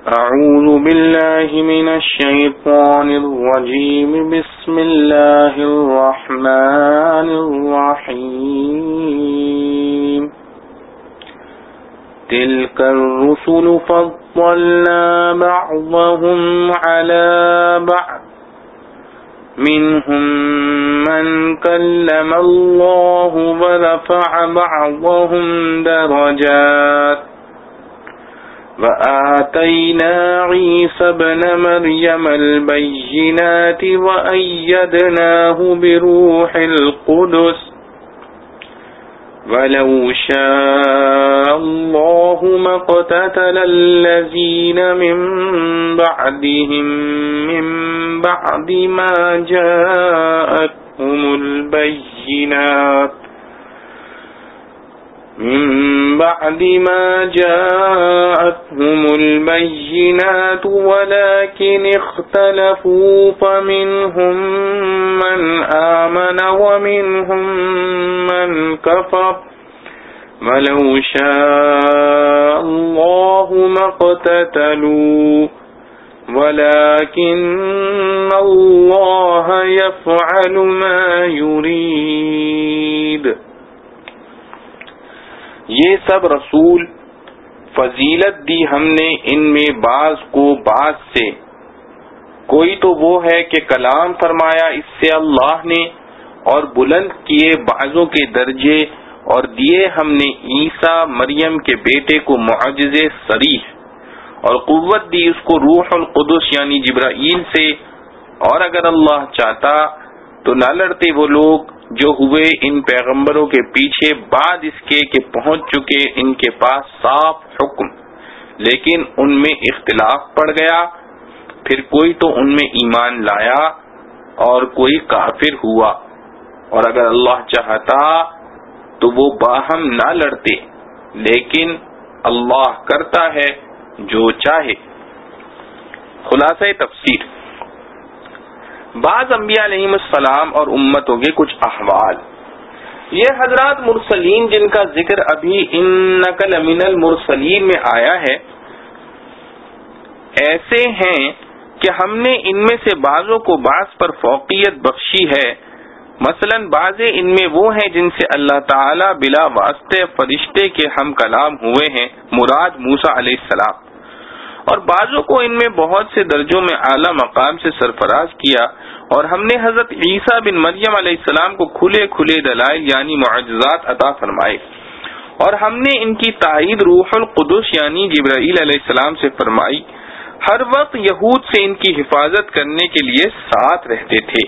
أعوذ بالله من الشيطان الرجيم بسم الله الرحمن الرحيم تلك الرسل فضلنا بعضهم على بعض منهم من كلم الله ورفع بعضهم درجات وآتينا عيسى ابن مريم البينات وأيدناه بروح القدس ولو شاء الله ما اقتتل الذين من بعدهم من بعد ما جاءتهم البينات ولكن اختلفوا فمنهم من آمن ومنهم من كفر ولو شاء الله ما اقتتلوا ولكن الله يفعل ما يريد۔ یہ سب رسول فضیلت دی ہم نے ان میں بعض کو بعض سے، کوئی تو وہ ہے کہ کلام فرمایا اس سے اللہ نے اور بلند کیے بعضوں کے درجے، اور دیے ہم نے عیسیٰ مریم کے بیٹے کو معجزے صریح، اور قوت دی اس کو روح القدس یعنی جبرائیل سے، اور اگر اللہ چاہتا تو نہ لڑتے وہ لوگ جو ہوئے ان پیغمبروں کے پیچھے بعد اس کے کہ پہنچ چکے ان کے پاس صاف حکم، لیکن ان میں اختلاف پڑ گیا، پھر کوئی تو ان میں ایمان لایا اور کوئی کافر ہوا، اور اگر اللہ چاہتا تو وہ باہم نہ لڑتے، لیکن اللہ کرتا ہے جو چاہے۔ خلاصہ تفسیر، بعض انبیاء علیہم السلام اور امتوں کے کچھ احوال۔ یہ حضرات مرسلین جن کا ذکر ابھی انک لمن المرسلین میں آیا ہے، ایسے ہیں کہ ہم نے ان میں سے بعضوں کو بعض پر فوقیت بخشی ہے، مثلا بعض ان میں وہ ہیں جن سے اللہ تعالی بلا واسطے فرشتے کے ہم کلام ہوئے ہیں، مراد موسیٰ علیہ السلام، اور بعضوں کو ان میں بہت سے درجوں میں اعلی مقام سے سرفراز کیا، اور ہم نے حضرت عیسیٰ بن مریم علیہ السلام کو کھلے کھلے دلائل یعنی معجزات عطا فرمائے، اور ہم نے ان کی تائید روح القدس یعنی جبرائیل علیہ السلام سے فرمائی، ہر وقت یہود سے ان کی حفاظت کرنے کے لیے ساتھ رہتے تھے۔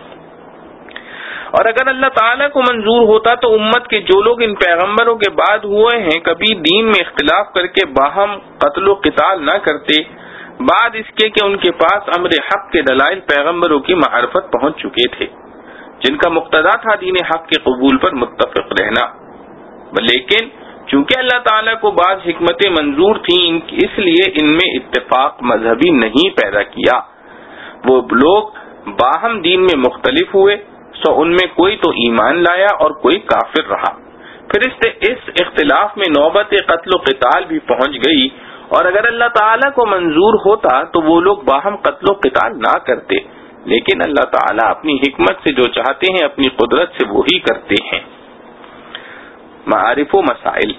اور اگر اللہ تعالیٰ کو منظور ہوتا تو امت کے جو لوگ ان پیغمبروں کے بعد ہوئے ہیں کبھی دین میں اختلاف کر کے باہم قتل و قتال نہ کرتے، بعد اس کے کہ ان کے پاس امر حق کے دلائل پیغمبروں کی معرفت پہنچ چکے تھے، جن کا مقتضا تھا دین حق کے قبول پر متفق رہنا، لیکن چونکہ اللہ تعالیٰ کو بعض حکمتیں منظور تھیں اس لیے ان میں اتفاق مذہبی نہیں پیدا کیا، وہ لوگ باہم دین میں مختلف ہوئے، سو ان میں کوئی تو ایمان لایا اور کوئی کافر رہا، پھر اس اختلاف میں نوبت قتل و قتال بھی پہنچ گئی، اور اگر اللہ تعالیٰ کو منظور ہوتا تو وہ لوگ باہم قتل و قتال نہ کرتے، لیکن اللہ تعالیٰ اپنی حکمت سے جو چاہتے ہیں اپنی قدرت سے وہی کرتے ہیں۔ معارف و مسائل۔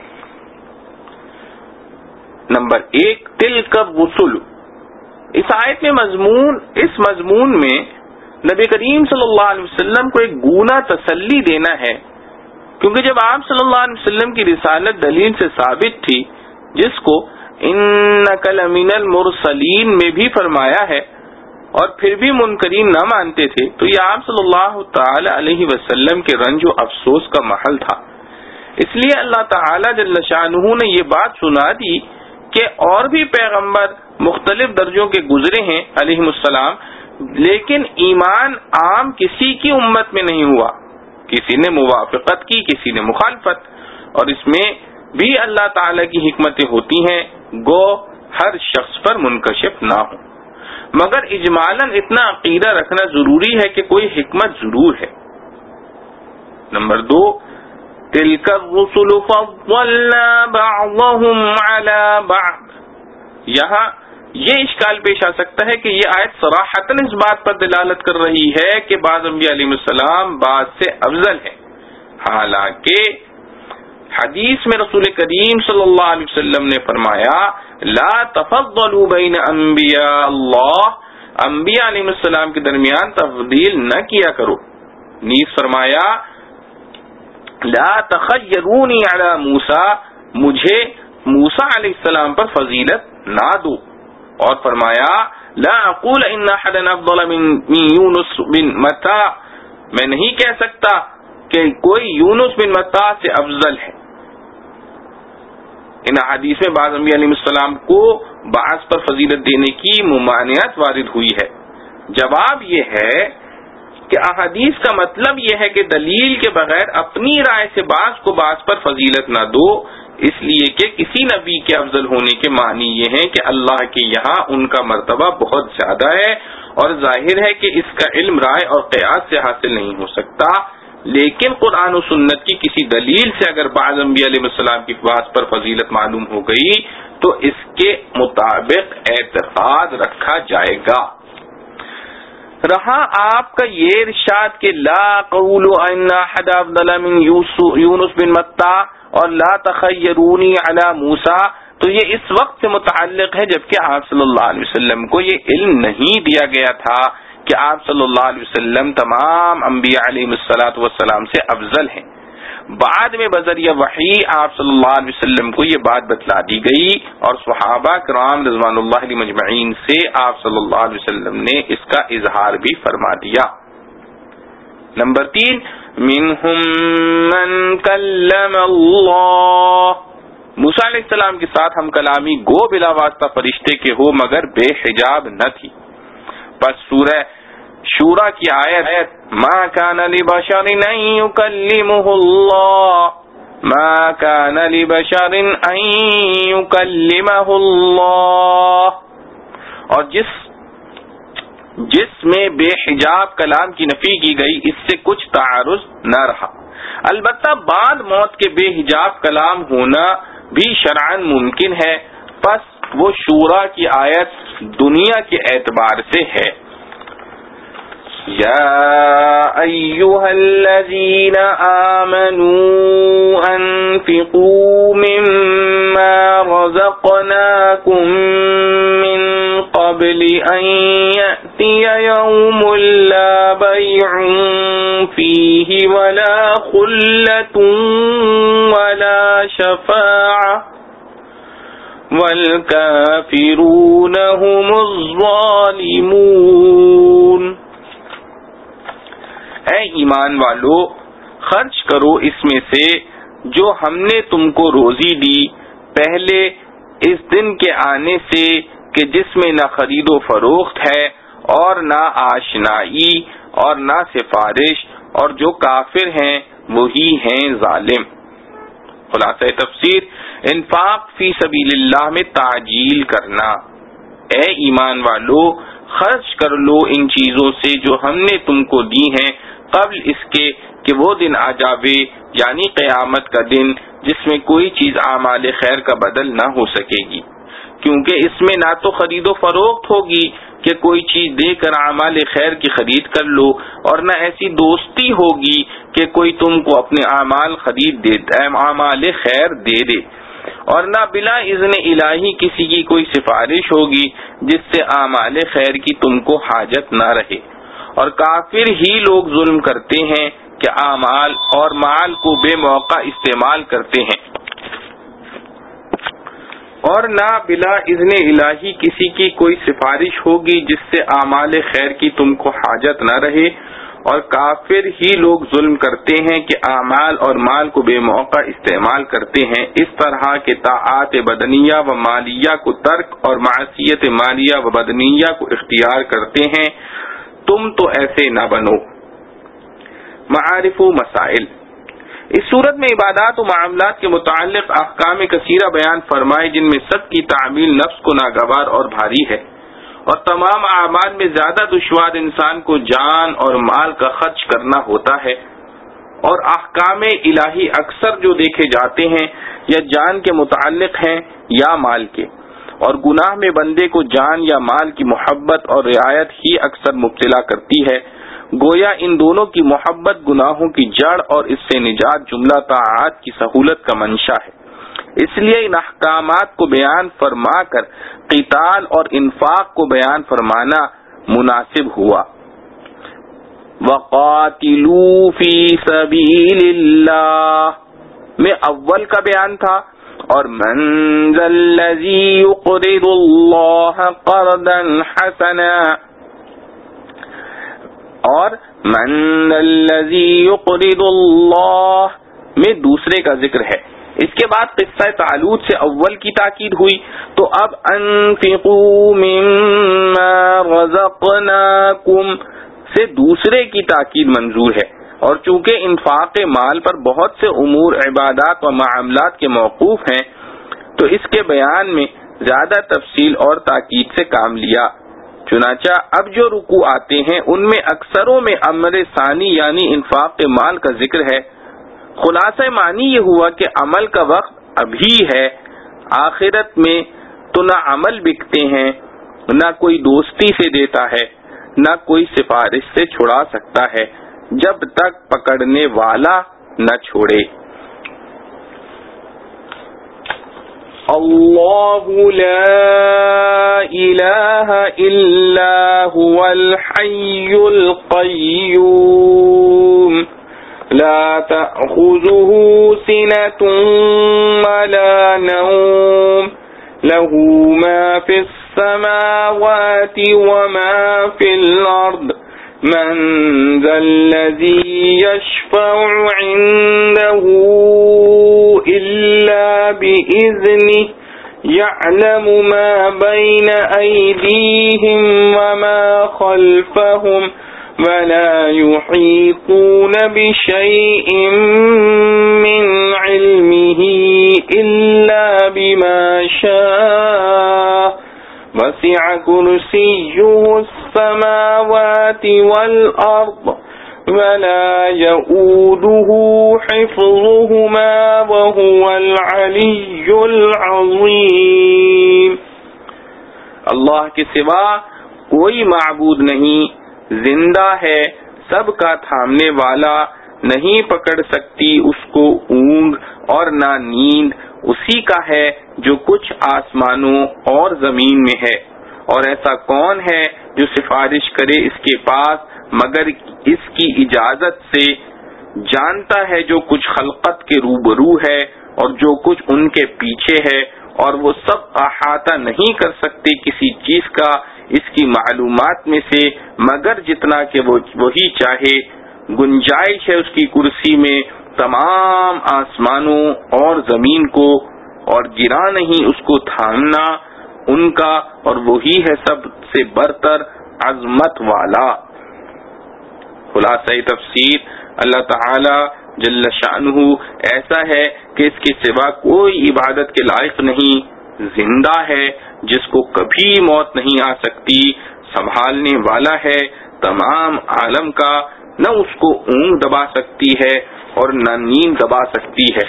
نمبر 1، تلک الرسل۔ اس آیت میں اس مضمون میں نبی کریم صلی اللہ علیہ وسلم کو ایک گونا تسلی دینا ہے، کیونکہ جب آپ صلی اللہ علیہ وسلم کی رسالت دلیل سے ثابت تھی، جس کو انک لمن المرسلین میں بھی فرمایا ہے، اور پھر بھی منکرین نہ مانتے تھے، تو یہ آپ صلی اللہ تعالی علیہ وسلم کے رنج و افسوس کا محل تھا۔ اس لیے اللہ تعالی جل شانہ نے یہ بات سنا دی کہ اور بھی پیغمبر مختلف درجوں کے گزرے ہیں علیہم السلام، لیکن ایمان عام کسی کی امت میں نہیں ہوا، کسی نے موافقت کی، کسی نے مخالفت، اور اس میں بھی اللہ تعالی کی حکمتیں ہوتی ہیں، گو ہر شخص پر منکشف نہ ہو، مگر اجمالاً اتنا عقیدہ رکھنا ضروری ہے کہ کوئی حکمت ضرور ہے۔ نمبر 2، تلک الرسل فضلنا بعضهم على بعض، یہاں یہ اشکال پیش آ سکتا ہے کہ یہ آیت صراحتاً اس بات پر دلالت کر رہی ہے کہ بعض انبیاء علیہ السلام بعض سے افضل ہیں، حالانکہ حدیث میں رسول کریم صلی اللہ علیہ وسلم نے فرمایا لا تفضلوا بین انبیاء اللہ، انبیاء علیہ السلام کے درمیان تفضیل نہ کیا کرو۔ نیز فرمایا لا تخیرونی علی موسیٰ، مجھے موسیٰ علیہ السلام پر فضیلت نہ دو، اور فرمایا لا اقول ان احدا افضل من یونس بن متی، میں نہیں کہہ سکتا کہ کوئی یونس بن متی سے افضل ہے۔ ان حدیث میں بعض انبیاء علیہ السلام کو بعض پر فضیلت دینے کی ممانعت وارد ہوئی ہے۔ جواب یہ ہے کہ احادیث کا مطلب یہ ہے کہ دلیل کے بغیر اپنی رائے سے بعض کو بعض پر فضیلت نہ دو، اس لیے کہ کسی نبی کے افضل ہونے کے معنی یہ ہیں کہ اللہ کے یہاں ان کا مرتبہ بہت زیادہ ہے، اور ظاہر ہے کہ اس کا علم رائے اور قیاس سے حاصل نہیں ہو سکتا، لیکن قرآن و سنت کی کسی دلیل سے اگر بعض انبیاء علیہ السلام کی بعض پر فضیلت معلوم ہو گئی تو اس کے مطابق اعتقاد رکھا جائے گا۔ رہا آپ کا یہ ارشاد کہ لا قول ان احد افضل من یونس بن متی اور لا تخیرونی علی موسیٰ، تو یہ اس وقت سے متعلق ہے جبکہ آپ صلی اللہ علیہ وسلم کو یہ علم نہیں دیا گیا تھا کہ آپ صلی اللہ علیہ وسلم تمام انبیاء علیہ الصلوۃ والسلام سے افضل ہیں۔ بعد میں بذریعہ وحی آپ صلی اللہ علیہ وسلم کو یہ بات بتلا دی گئی، اور صحابہ کرام رضوان اللہ علیہم اجمعین سے آپ صلی اللہ علیہ وسلم نے اس کا اظہار بھی فرما دیا۔ نمبر 3، منہم من کلم اللہ، موسیٰ علیہ السلام کے ساتھ ہم کلامی گو بلا واسطہ فرشتے کے ہو مگر بے حجاب نہ تھی۔ پس سورہ شورا کی آیت ما کان لبشر ان یکلمہ اللہ، ما کان لبشر ان یکلمہ اللہ، اور جس میں بے حجاب کلام کی نفی کی گئی اس سے کچھ تعارض نہ رہا۔ البتہ بعد موت کے بے حجاب کلام ہونا بھی شرعاً ممکن ہے، پس وہ شورا کی آیت دنیا کے اعتبار سے ہے۔ یا ایھا الذین آمنوا انفقوا مما رزقناکم من قبل ان یأتی یوم لا بیع فیہ ولا خلة ولا شفاعة والکافرون هم الظالمون۔ اے ایمان والو، خرچ کرو اس میں سے جو ہم نے تم کو روزی دی پہلے اس دن کے آنے سے کہ جس میں نہ خرید و فروخت ہے اور نہ آشنائی اور نہ سفارش، اور جو کافر ہیں وہی ہیں ظالم۔ خلاصہ تفسیر، انفاق فی سبیل اللہ میں تعجیل کرنا۔ اے ایمان والو، خرچ کر لو ان چیزوں سے جو ہم نے تم کو دی ہیں قبل اس کے کہ وہ دن آ جاوے، یعنی قیامت کا دن، جس میں کوئی چیز اعمال خیر کا بدل نہ ہو سکے گی، کیونکہ اس میں نہ تو خرید و فروخت ہوگی کہ کوئی چیز دے کر اعمال خیر کی خرید کر لو، اور نہ ایسی دوستی ہوگی کہ کوئی تم کو اپنے اعمال خیر دے دے، اور نہ بلا اذن الہی کسی کی کوئی سفارش ہوگی جس سے اعمال خیر کی تم کو حاجت نہ رہے۔ اور کافر ہی لوگ ظلم کرتے ہیں کہ اعمال اور مال کو بے موقع استعمال کرتے ہیں، اور نہ بلا اذن الہی کسی کی کوئی سفارش ہوگی جس سے اعمال خیر کی تم کو حاجت نہ رہے، اور کافر ہی لوگ ظلم کرتے ہیں کہ اعمال اور مال کو بے موقع استعمال کرتے ہیں، اس طرح کے طاعات بدنیہ و مالیہ کو ترک اور معصیت مالیہ و بدنیہ کو اختیار کرتے ہیں، تم تو ایسے نہ بنو۔ معارف و مسائل، اس صورت میں عبادات و معاملات کے متعلق احکام کثیرہ بیان فرمائے جن میں سب کی تعمیل نفس کو ناگوار اور بھاری ہے، اور تمام اعمال میں زیادہ دشوار انسان کو جان اور مال کا خرچ کرنا ہوتا ہے، اور احکام الہی اکثر جو دیکھے جاتے ہیں یا جان کے متعلق ہیں یا مال کے، اور گناہ میں بندے کو جان یا مال کی محبت اور رعایت ہی اکثر مبتلا کرتی ہے۔ گویا ان دونوں کی محبت گناہوں کی جڑ اور اس سے نجات جملہ طاعات کی سہولت کا منشا ہے۔ اس لیے ان احکامات کو بیان فرما کر قتال اور انفاق کو بیان فرمانا مناسب ہوا۔ وَقَاتِلُوا فِي سَبِيلِ اللَّهِ میں اول کا بیان تھا، اور مَن ذَا الَّذِي يُقْرِضُ اللَّهَ قَرْضًا حَسَنًا اور مَن ذَا الَّذِي يُقْرِضُ اللَّهَ میں دوسرے کا ذکر ہے۔ اس کے بعد قصہ طالوت سے اول کی تاکید ہوئی، تو اب انفقوا مما رزقناکم سے دوسرے کی تاکید منظور ہے، اور چونکہ انفاق مال پر بہت سے امور عبادات و معاملات کے موقوف ہیں تو اس کے بیان میں زیادہ تفصیل اور تاکید سے کام لیا۔ چنانچہ اب جو رکوع آتے ہیں ان میں اکثروں میں امر ثانی یعنی انفاق مال کا ذکر ہے۔ خلاصہ معنی یہ ہوا کہ عمل کا وقت ابھی ہے، آخرت میں تو نہ عمل بکتے ہیں، نہ کوئی دوستی سے دیتا ہے، نہ کوئی سفارش سے چھڑا سکتا ہے، جب تک پکڑنے والا نہ چھوڑے۔ اللہ لا الہ الا هو الحی القیوم لا تأخذه سنة ولا نوم له ما في السماوات وما في الأرض من ذا الذي يشفع عنده إلا بإذنه يعلم ما بين أيديهم وما خلفهم ولا يحيطون بشيء من علمه إلا بما شاء وسع كرسيه السماوات والأرض ولا يؤوده حفظهما وهو العلي العظيم۔ اللہ کے سوا کوئی معبود نہیں، زندہ ہے، سب کا تھامنے والا، نہیں پکڑ سکتی اس کو اونگ اور نہ نیند، اسی کا ہے جو کچھ آسمانوں اور زمین میں ہے۔ اور ایسا کون ہے جو سفارش کرے اس کے پاس مگر اس کی اجازت سے، جانتا ہے جو کچھ خلقت کے روبرو ہے اور جو کچھ ان کے پیچھے ہے، اور وہ سب احاطہ نہیں کر سکتے کسی چیز کا اس کی معلومات میں سے مگر جتنا کہ وہی چاہے۔ گنجائش ہے اس کی کرسی میں تمام آسمانوں اور زمین کو، اور گرا نہیں اس کو تھامنا ان کا، اور وہی ہے سب سے برتر عظمت والا۔ خلاصہ تفسیر، اللہ تعالی جل شانہ ایسا ہے کہ اس کے سوا کوئی عبادت کے لائق نہیں، زندہ ہے جس کو کبھی موت نہیں آ سکتی، سنبھالنے والا ہے تمام عالم کا، نہ اس کو اونگ دبا سکتی ہے اور نہ نیند دبا سکتی ہے۔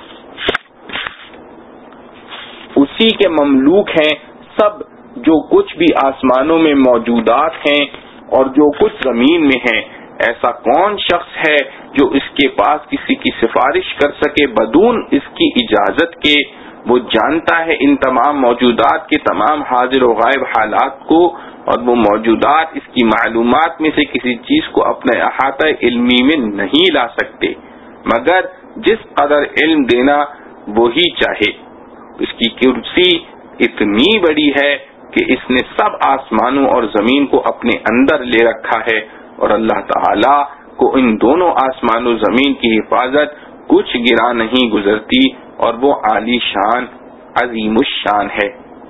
اسی کے مملوک ہیں سب جو کچھ بھی آسمانوں میں موجودات ہیں اور جو کچھ زمین میں ہیں۔ ایسا کون شخص ہے جو اس کے پاس کسی کی سفارش کر سکے بدون اس کی اجازت کے؟ وہ جانتا ہے ان تمام موجودات کے تمام حاضر و غائب حالات کو، اور وہ موجودات اس کی معلومات میں سے کسی چیز کو اپنے احاطہ علمی میں نہیں لا سکتے مگر جس قدر علم دینا وہی چاہے۔ اس کی کرسی اتنی بڑی ہے کہ اس نے سب آسمانوں اور زمین کو اپنے اندر لے رکھا ہے، اور اللہ تعالی کو ان دونوں آسمان و زمین کی حفاظت کچھ گرا نہیں گزرتی، اور وہ عالی شان عظیم الشان ہے۔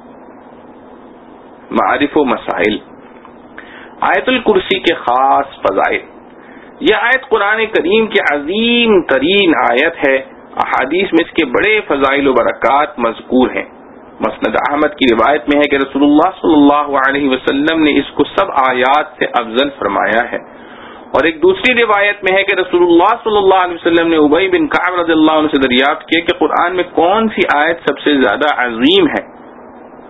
معارف و مسائل۔ آیت الکرسی کے خاص فضائل۔ یہ آیت قرآن کریم کی عظیم ترین آیت ہے، احادیث میں اس کے بڑے فضائل و برکات مذکور ہیں۔ مسند احمد کی روایت میں ہے کہ رسول اللہ صلی اللہ علیہ وسلم نے اس کو سب آیات سے افضل فرمایا ہے، اور ایک دوسری روایت میں ہے کہ رسول اللہ صلی اللہ علیہ وسلم نے ابی بن کعب رضی اللہ عنہ سے دریافت کیا کہ قرآن میں کون سی آیت سب سے زیادہ عظیم ہے؟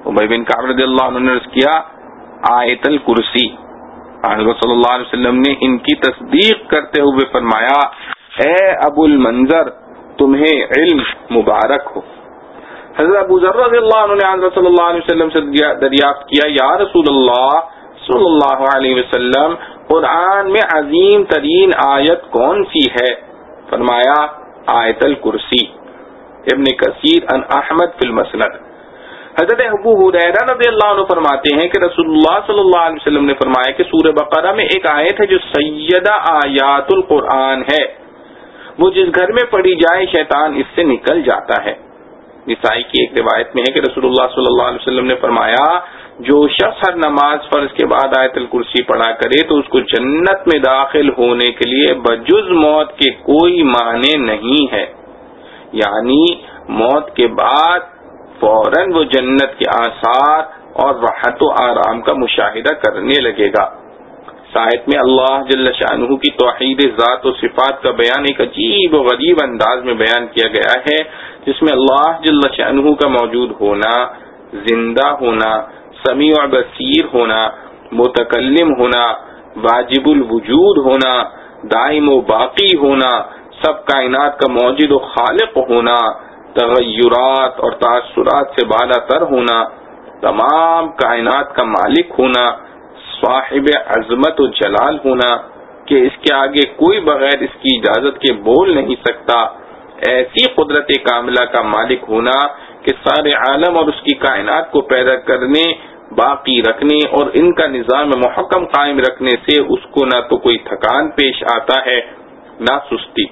ابی بن کعب رضی اللہ عنہ نے عرض کیا آیت الکرسی. حضرت صلی اللہ علیہ وسلم نے ان کی تصدیق کرتے ہوئے فرمایا اے ابو المنظر تمہیں علم مبارک ہو. حضرت ابو ذر رضی اللہ عنہ نے حضرت صلی اللہ علیہ وسلم سے دریافت کیا یا رسول اللہ صلی اللہ علیہ وسلم قرآن میں عظیم ترین آیت کون سی ہے؟ فرمایا آیت الکرسی. ابن کثیر عن احمد فی المسند. حضرت ابو ہریرہ رضی اللہ عنہ فرماتے ہیں کہ رسول اللہ صلی اللہ علیہ وسلم نے فرمایا کہ سورہ بقرہ میں ایک آیت ہے جو سیدہ آیات القرآن ہے، وہ جس گھر میں پڑھی جائے شیطان اس سے نکل جاتا ہے. نسائی کی ایک روایت میں ہے کہ رسول اللہ صلی اللہ علیہ وسلم نے فرمایا جو شخص ہر نماز فرض کے بعد آیت الکرسی پڑھا کرے تو اس کو جنت میں داخل ہونے کے لیے بجز موت کے کوئی معنی نہیں ہے، یعنی موت کے بعد فوراً وہ جنت کے آثار اور راحت و آرام کا مشاہدہ کرنے لگے گا. آیت میں اللہ جل شانہ کی توحید ذات و صفات کا بیان ایک عجیب و غریب انداز میں بیان کیا گیا ہے، جس میں اللہ جل شانہ کا موجود ہونا، زندہ ہونا، سمیع و بصیر ہونا، متکلم ہونا، واجب الوجود ہونا، دائم و باقی ہونا، سب کائنات کا موجود و خالق ہونا، تغیرات اور تاثرات سے بالا تر ہونا، تمام کائنات کا مالک ہونا، صاحب عظمت و جلال ہونا کہ اس کے آگے کوئی بغیر اس کی اجازت کے بول نہیں سکتا، ایسی قدرت کاملہ کا مالک ہونا کہ سارے عالم اور اس کی کائنات کو پیدا کرنے، باقی رکھنے اور ان کا نظام محکم قائم رکھنے سے اس کو نہ تو کوئی تھکان پیش آتا ہے نہ سستی.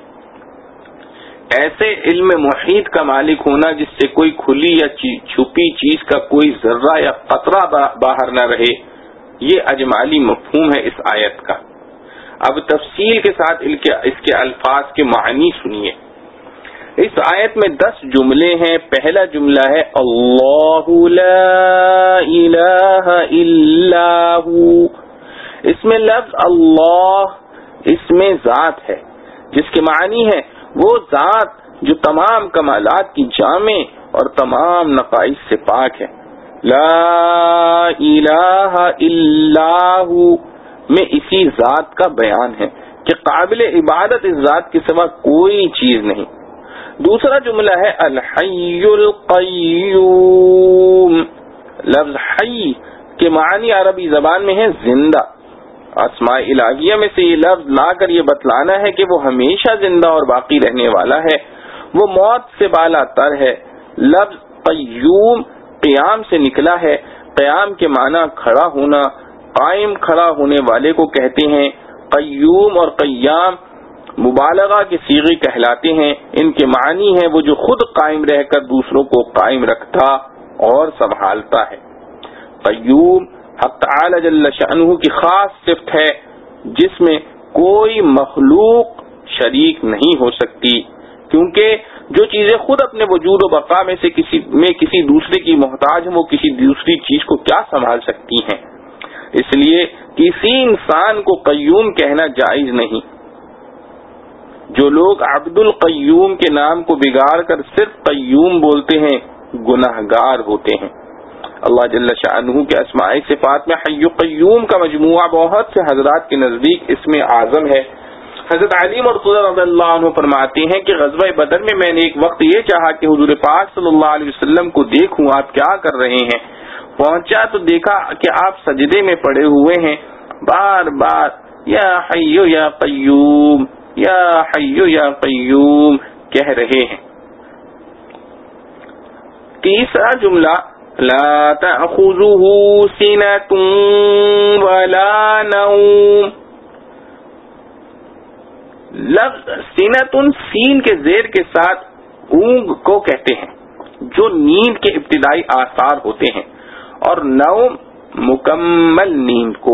ایسے علم محیط کا مالک ہونا جس سے کوئی کھلی یا چھپی چیز کا کوئی ذرہ یا قطرہ باہر نہ رہے، یہ اجمالی مفہوم ہے اس آیت کا. اب تفصیل کے ساتھ اس کے الفاظ کے معنی سنیے. اس آیت میں 10 جملے ہیں. پہلا جملہ ہے اللہ لا الہ الا ہو. اس میں لفظ اللہ اس میں ذات ہے جس کے معنی ہے وہ ذات جو تمام کمالات کی جامع اور تمام نقائص سے پاک ہے. لا الہ الا ہو میں اسی ذات کا بیان ہے کہ قابل عبادت اس ذات کے سوا کوئی چیز نہیں. دوسرا جملہ ہے الحی القیوم. لفظ حی کے معنی عربی زبان میں ہے زندہ. اسماء الہیہ میں سے یہ لفظ لا کر یہ بتلانا ہے کہ وہ ہمیشہ زندہ اور باقی رہنے والا ہے، وہ موت سے بالا تر ہے. لفظ قیوم قیام سے نکلا ہے. قیام کے معنی کھڑا ہونا، قائم کھڑا ہونے والے کو کہتے ہیں. قیوم اور قیام مبالغہ کے صیغے کہلاتے ہیں. ان کے معنی ہیں وہ جو خود قائم رہ کر دوسروں کو قائم رکھتا اور سنبھالتا ہے. قیوم حق تعالی جل شأنہ کی خاص صفت ہے جس میں کوئی مخلوق شریک نہیں ہو سکتی، کیونکہ جو چیزیں خود اپنے وجود و بقا میں سے کسی دوسرے کی محتاج ہیں وہ کسی دوسری چیز کو کیا سنبھال سکتی ہیں. اس لیے کسی انسان کو قیوم کہنا جائز نہیں. جو لوگ عبد القیوم کے نام کو بگاڑ کر صرف قیوم بولتے ہیں گناہگار ہوتے ہیں. اللہ جل شأنہ کے اسماء صفات میں حی قیوم کا مجموعہ بہت سے حضرات کے نزدیک اسم اعظم ہے. حضرت علی مرتضی رضی اللہ عنہ فرماتے ہیں کہ غزوہ بدر میں میں نے ایک وقت یہ چاہا کہ حضور پاک صلی اللہ علیہ وسلم کو دیکھوں آپ کیا کر رہے ہیں. پہنچا تو دیکھا کہ آپ سجدے میں پڑے ہوئے ہیں، بار بار یا حی یا قیوم یا حی یا قیوم کہہ رہے ہیں. تیسرا جملہ لا تأخذه سنة ولا نوم. لفظ سنتن سین کے زیر کے ساتھ اونگ کو کہتے ہیں جو نیند کے ابتدائی آثار ہوتے ہیں، اور نوم مکمل نیند کو.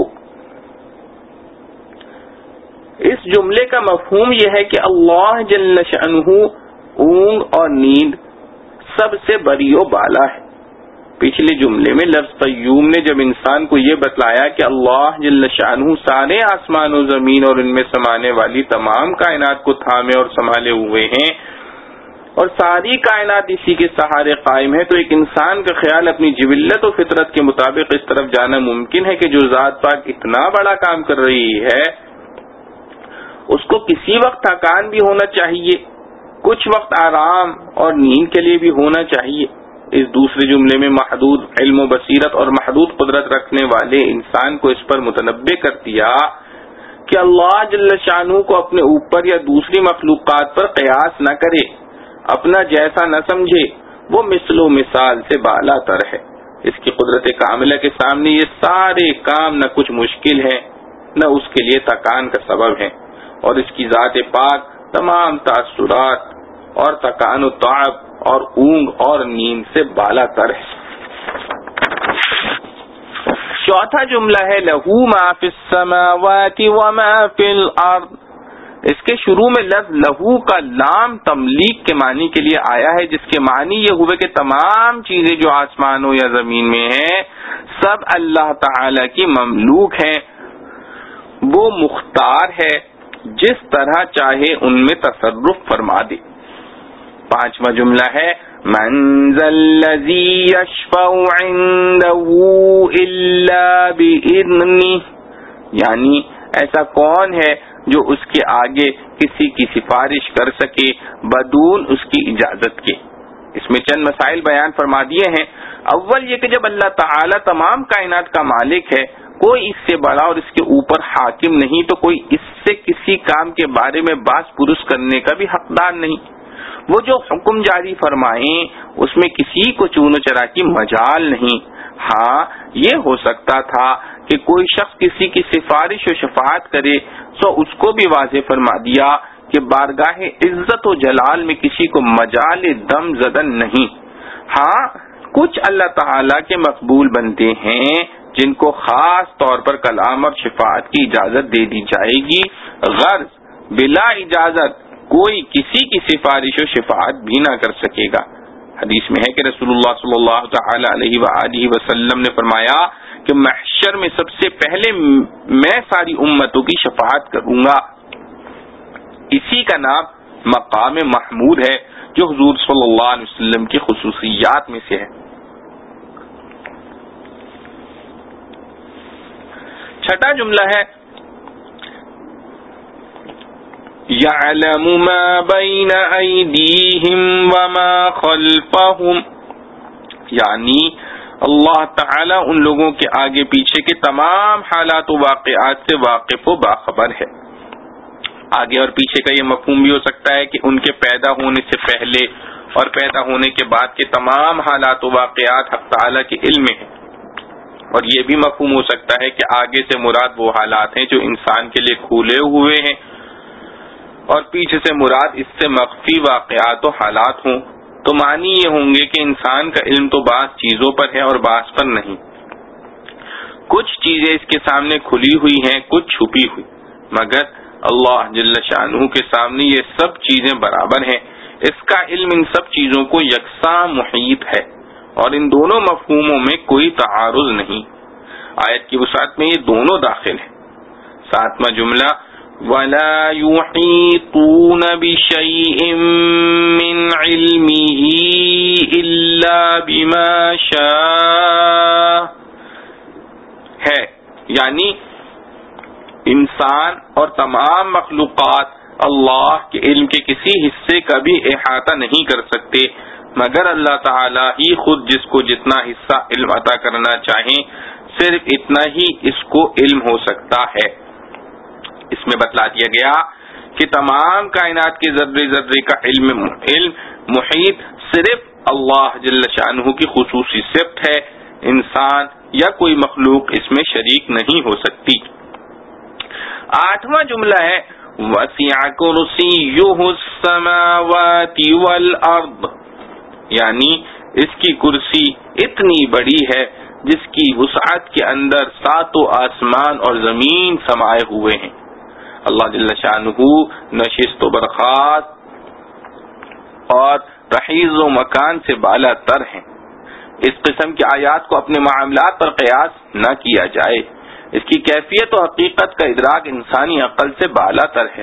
اس جملے کا مفہوم یہ ہے کہ اللہ جل شأنہ اونگ اور نیند سب سے بری و بالا ہے. پچھلے جملے میں لفظ قیوم نے جب انسان کو یہ بتلایا کہ اللہ جل شانہ سارے آسمان و زمین اور ان میں سمانے والی تمام کائنات کو تھامے اور سنبھالے ہوئے ہیں، اور ساری کائنات اسی کے سہارے قائم ہے، تو ایک انسان کا خیال اپنی جبلت و فطرت کے مطابق اس طرف جانا ممکن ہے کہ جو ذات پاک اتنا بڑا کام کر رہی ہے اس کو کسی وقت تھکان بھی ہونا چاہیے، کچھ وقت آرام اور نیند کے لیے بھی ہونا چاہیے۔ اس دوسرے جملے میں محدود علم و بصیرت اور محدود قدرت رکھنے والے انسان کو اس پر متنبہ کر دیا کہ اللہ جل شانہ کو اپنے اوپر یا دوسری مخلوقات پر قیاس نہ کرے، اپنا جیسا نہ سمجھے، وہ مثل و مثال سے بالا تر ہے۔ اس کی قدرت کاملہ کے سامنے یہ سارے کام نہ کچھ مشکل ہیں نہ اس کے لیے تکان کا سبب ہے، اور اس کی ذات پاک تمام تاثرات اور تکان و تعب اور اونگ اور نیند سے بالا تر ہے۔ چوتھا جملہ ہے لہو ما فی السماوات وما فی الارض۔ اس کے شروع میں لفظ لہو کا لام تملیک کے معنی کے لیے آیا ہے، جس کے معنی یہ ہوئے کہ تمام چیزیں جو آسمانوں یا زمین میں ہیں سب اللہ تعالی کی مملوک ہیں، وہ مختار ہے، جس طرح چاہے ان میں تصرف فرما دے۔ پانچواں جملہ ہے من ذا الذی یشفع عنده الا باذنہ، یعنی ایسا کون ہے جو اس کے آگے کسی کی سفارش کر سکے بدون اس کی اجازت کے۔ اس میں چند مسائل بیان فرما دیے ہیں۔ اول یہ کہ جب اللہ تعالی تمام کائنات کا مالک ہے، کوئی اس سے بڑا اور اس کے اوپر حاکم نہیں، تو کوئی اس سے کسی کام کے بارے میں باس پرس کرنے کا بھی حقدار نہیں۔ وہ جو حکم جاری فرمائیں اس میں کسی کو چون و چرا کی مجال نہیں۔ ہاں یہ ہو سکتا تھا کہ کوئی شخص کسی کی سفارش و شفاعت کرے تو اس کو بھی واضح فرما دیا کہ بارگاہ عزت و جلال میں کسی کو مجال دم زدن نہیں۔ ہاں کچھ اللہ تعالی کے مقبول بندے ہیں جن کو خاص طور پر کلام اور شفاعت کی اجازت دے دی جائے گی، غرض بلا اجازت کوئی کسی کی سفارش و شفاعت بھی نہ کر سکے گا۔ حدیث میں ہے کہ رسول اللہ صلی اللہ تعالی علیہ وآلہ وسلم نے فرمایا کہ محشر میں سب سے پہلے میں ساری امتوں کی شفاعت کروں گا۔ اسی کا نام مقام محمود ہے جو حضور صلی اللہ علیہ وسلم کی خصوصیات میں سے ہے۔ چھٹا جملہ ہے یعلم ما بین ایدیہم وما خلفہم، یعنی اللہ تعالی ان لوگوں کے آگے پیچھے کے تمام حالات و واقعات سے واقف و باخبر ہے۔ آگے اور پیچھے کا یہ مفہوم بھی ہو سکتا ہے کہ ان کے پیدا ہونے سے پہلے اور پیدا ہونے کے بعد کے تمام حالات و واقعات حق تعالی کے علم میں ہیں، اور یہ بھی مفہوم ہو سکتا ہے کہ آگے سے مراد وہ حالات ہیں جو انسان کے لیے کھلے ہوئے ہیں، اور پیچھے سے مراد اس سے مخفی واقعات و حالات ہوں، تو معنی یہ ہوں گے کہ انسان کا علم تو بعض چیزوں پر ہے اور بعض پر نہیں۔ کچھ چیزیں اس کے سامنے کھلی ہوئی ہیں، کچھ چھپی ہوئی، مگر اللہ جل شانہ کے سامنے یہ سب چیزیں برابر ہیں۔ اس کا علم ان سب چیزوں کو یکساں محیط ہے، اور ان دونوں مفہوموں میں کوئی تعارض نہیں۔ آیت کی وسعت میں یہ دونوں داخل ہیں۔ ساتواں جملہ وَلَا يُحِيطُونَ بِشَيْءٍ مِّنْ عِلْمِهِ إِلَّا بِمَا شَاءَ ہے، یعنی انسان اور تمام مخلوقات اللہ کے علم کے کسی حصے کا بھی احاطہ نہیں کر سکتے، مگر اللہ تعالی ہی خود جس کو جتنا حصہ علم عطا کرنا چاہیں صرف اتنا ہی اس کو علم ہو سکتا ہے۔ اس میں بتلا دیا گیا کہ تمام کائنات کے ذرے ذرے کا علم محیط صرف اللہ جل شانہ کی خصوصی صفت ہے، انسان یا کوئی مخلوق اس میں شریک نہیں ہو سکتی۔ آٹھواں جملہ ہے وَسِعَ كُرْسِيُّهُ السَّمَاوَاتِ وَالْأَرْضِ، یعنی اس کی کرسی اتنی بڑی ہے جس کی وسعت کے اندر ساتوں آسمان اور زمین سمائے ہوئے ہیں۔ اللہ جل شانہ نشست و برخاست اور تحیز و مکان سے بالا تر ہیں۔ اس قسم کی آیات کو اپنے معاملات پر قیاس نہ کیا جائے، اس کی کیفیت و حقیقت کا ادراک انسانی عقل سے بالا تر ہے۔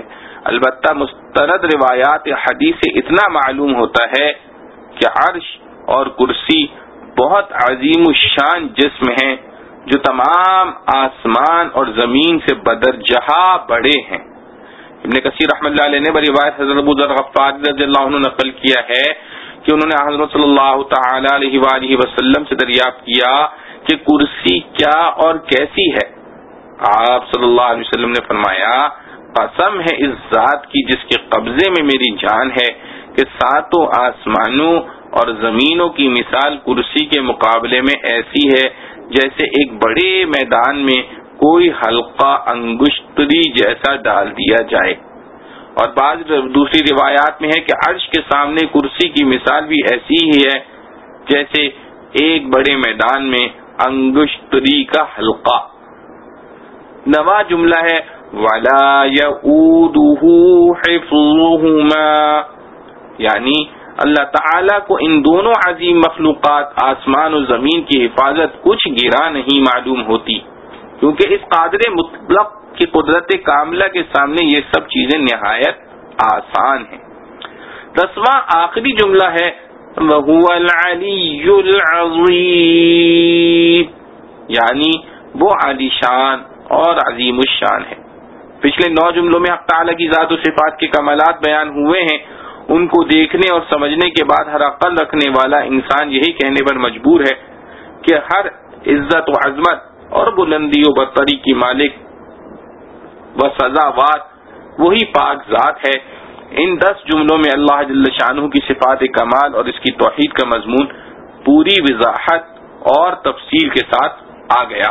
البتہ مستند روایات حدیث سے اتنا معلوم ہوتا ہے کہ عرش اور کرسی بہت عظیم الشان جسم ہیں جو تمام آسمان اور زمین سے بدرجہ بڑے ہیں۔ ابن کثیر رحمۃ اللہ علیہ نے روایت حضرت ابو ذر غفاری رضی اللہ عنہ نقل کیا ہے کہ انہوں نے حضرت صلی اللہ تعالی علیہ وآلہ وسلم سے دریافت کیا کہ کرسی کیا اور کیسی ہے؟ آپ صلی اللہ علیہ وسلم نے فرمایا، قسم ہے اس ذات کی جس کے قبضے میں میری جان ہے کہ ساتوں آسمانوں اور زمینوں کی مثال کرسی کے مقابلے میں ایسی ہے جیسے ایک بڑے میدان میں کوئی حلقہ انگشتری جیسا ڈال دیا جائے۔ اور بعض دوسری روایات میں ہے کہ عرش کے سامنے کرسی کی مثال بھی ایسی ہی ہے جیسے ایک بڑے میدان میں انگشتری کا حلقہ۔ نواں جملہ ہے وَلَا يَئُودُهُ حِفْظُهُمَا، یعنی اللہ تعالیٰ کو ان دونوں عظیم مخلوقات آسمان و زمین کی حفاظت کچھ گرا نہیں معلوم ہوتی، کیونکہ اس قادر مطلق کی قدرت کاملہ کے سامنے یہ سب چیزیں نہایت آسان ہیں۔ 10واں آخری جملہ ہے وَهُوَ الْعَلِيُّ الْعَظِيمُ، یعنی وہ عالی شان اور عظیم الشان ہے۔ پچھلے 9 جملوں میں حق تعالیٰ کی ذات و صفات کے کمالات بیان ہوئے ہیں۔ ان کو دیکھنے اور سمجھنے کے بعد ہر عقل رکھنے والا انسان یہی کہنے پر مجبور ہے کہ ہر عزت و عظمت اور بلندی و برتری کی مالک و سزاوار وہی پاک ذات ہے۔ ان 10 جملوں میں اللہ جل شانہ کی صفات کمال اور اس کی توحید کا مضمون پوری وضاحت اور تفصیل کے ساتھ آ گیا۔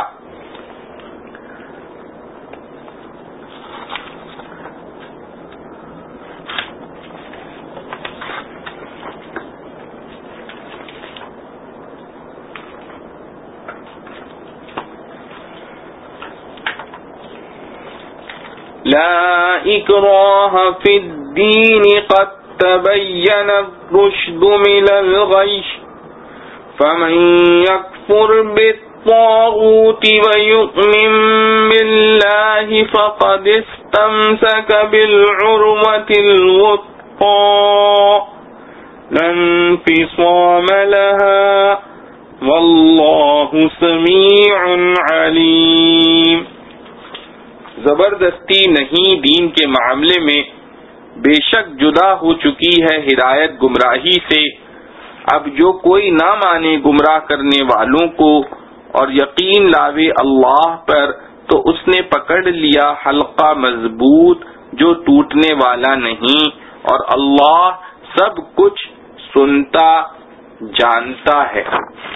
لا اکراہ فی الدین قد تبین الرشد من الغی فمن یکفر بالطاغوت ویؤمن باللہ فقد استمسک بالعروۃ الوثقی لا انفصام لها واللہ سمیع علیم۔ زبردستی نہیں دین کے معاملے میں بے شک جدا ہو چکی ہے ہدایت گمراہی سے۔ اب جو کوئی نہ مانے گمراہ کرنے والوں کو اور یقین لاوے اللہ پر تو اس نے پکڑ لیا حلقہ مضبوط جو ٹوٹنے والا نہیں، اور اللہ سب کچھ سنتا جانتا ہے۔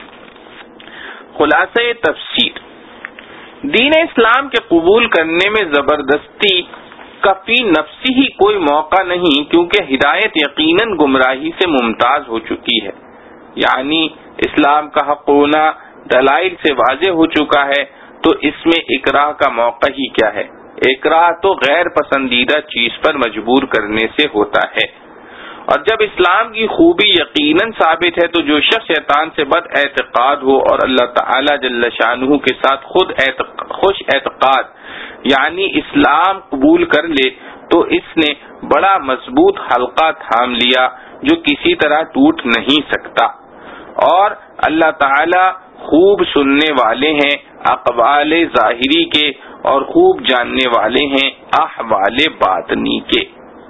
خلاصہ تفسیر، دین اسلام کے قبول کرنے میں زبردستی کا فی نفسی ہی کوئی موقع نہیں، کیونکہ ہدایت یقیناً گمراہی سے ممتاز ہو چکی ہے، یعنی اسلام کا حق ہونا دلائل سے واضح ہو چکا ہے، تو اس میں اکراہ کا موقع ہی کیا ہے؟ اکراہ تو غیر پسندیدہ چیز پر مجبور کرنے سے ہوتا ہے، اور جب اسلام کی خوبی یقیناً ثابت ہے تو جو شخص شیطان سے بد اعتقاد ہو اور اللہ تعالی جل شانہ کے ساتھ خود خوش اعتقاد یعنی اسلام قبول کر لے تو اس نے بڑا مضبوط حلقہ تھام لیا جو کسی طرح ٹوٹ نہیں سکتا، اور اللہ تعالی خوب سننے والے ہیں اقوال ظاہری کے اور خوب جاننے والے ہیں احوال باطنی کے۔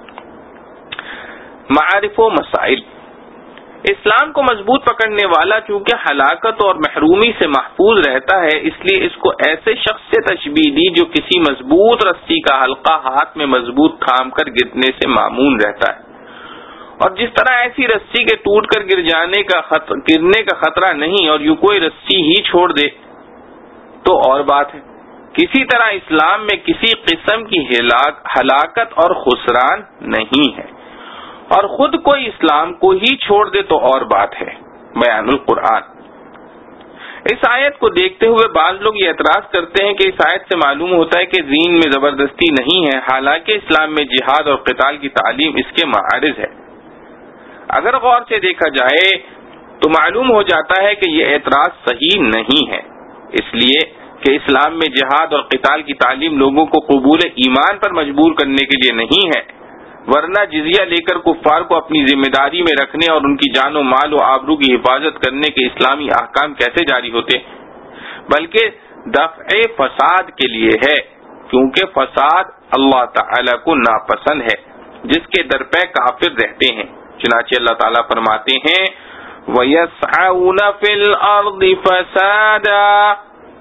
معارف و مسائل، اسلام کو مضبوط پکڑنے والا چونکہ ہلاکت اور محرومی سے محفوظ رہتا ہے، اس لیے اس کو ایسے شخص سے تشبیہ دی جو کسی مضبوط رسی کا حلقہ ہاتھ میں مضبوط تھام کر گرنے سے معمون رہتا ہے، اور جس طرح ایسی رسی کے ٹوٹ کر گرنے کا خطرہ نہیں اور یوں کوئی رسی ہی چھوڑ دے تو اور بات ہے، کسی طرح اسلام میں کسی قسم کی ہلاکت اور خسران نہیں ہے، اور خود کوئی اسلام کو ہی چھوڑ دے تو اور بات ہے۔ بیان القرآن، اس آیت کو دیکھتے ہوئے بعض لوگ یہ اعتراض کرتے ہیں کہ اس آیت سے معلوم ہوتا ہے کہ دین میں زبردستی نہیں ہے، حالانکہ اسلام میں جہاد اور قتال کی تعلیم اس کے معارض ہے۔ اگر غور سے دیکھا جائے تو معلوم ہو جاتا ہے کہ یہ اعتراض صحیح نہیں ہے، اس لیے کہ اسلام میں جہاد اور قتال کی تعلیم لوگوں کو قبول ایمان پر مجبور کرنے کے لیے نہیں ہے، ورنہ جزیہ لے کر کفار کو اپنی ذمہ داری میں رکھنے اور ان کی جان و مال و آبرو کی حفاظت کرنے کے اسلامی احکام کیسے جاری ہوتے؟ بلکہ دفع فساد کے لیے ہے، کیونکہ فساد اللہ تعالی کو ناپسند ہے جس کے در پہ کافر رہتے ہیں۔ چنانچہ اللہ تعالیٰ فرماتے ہیں وَيَسْعَوْنَ فِي الْأَرْضِ فَسَادًا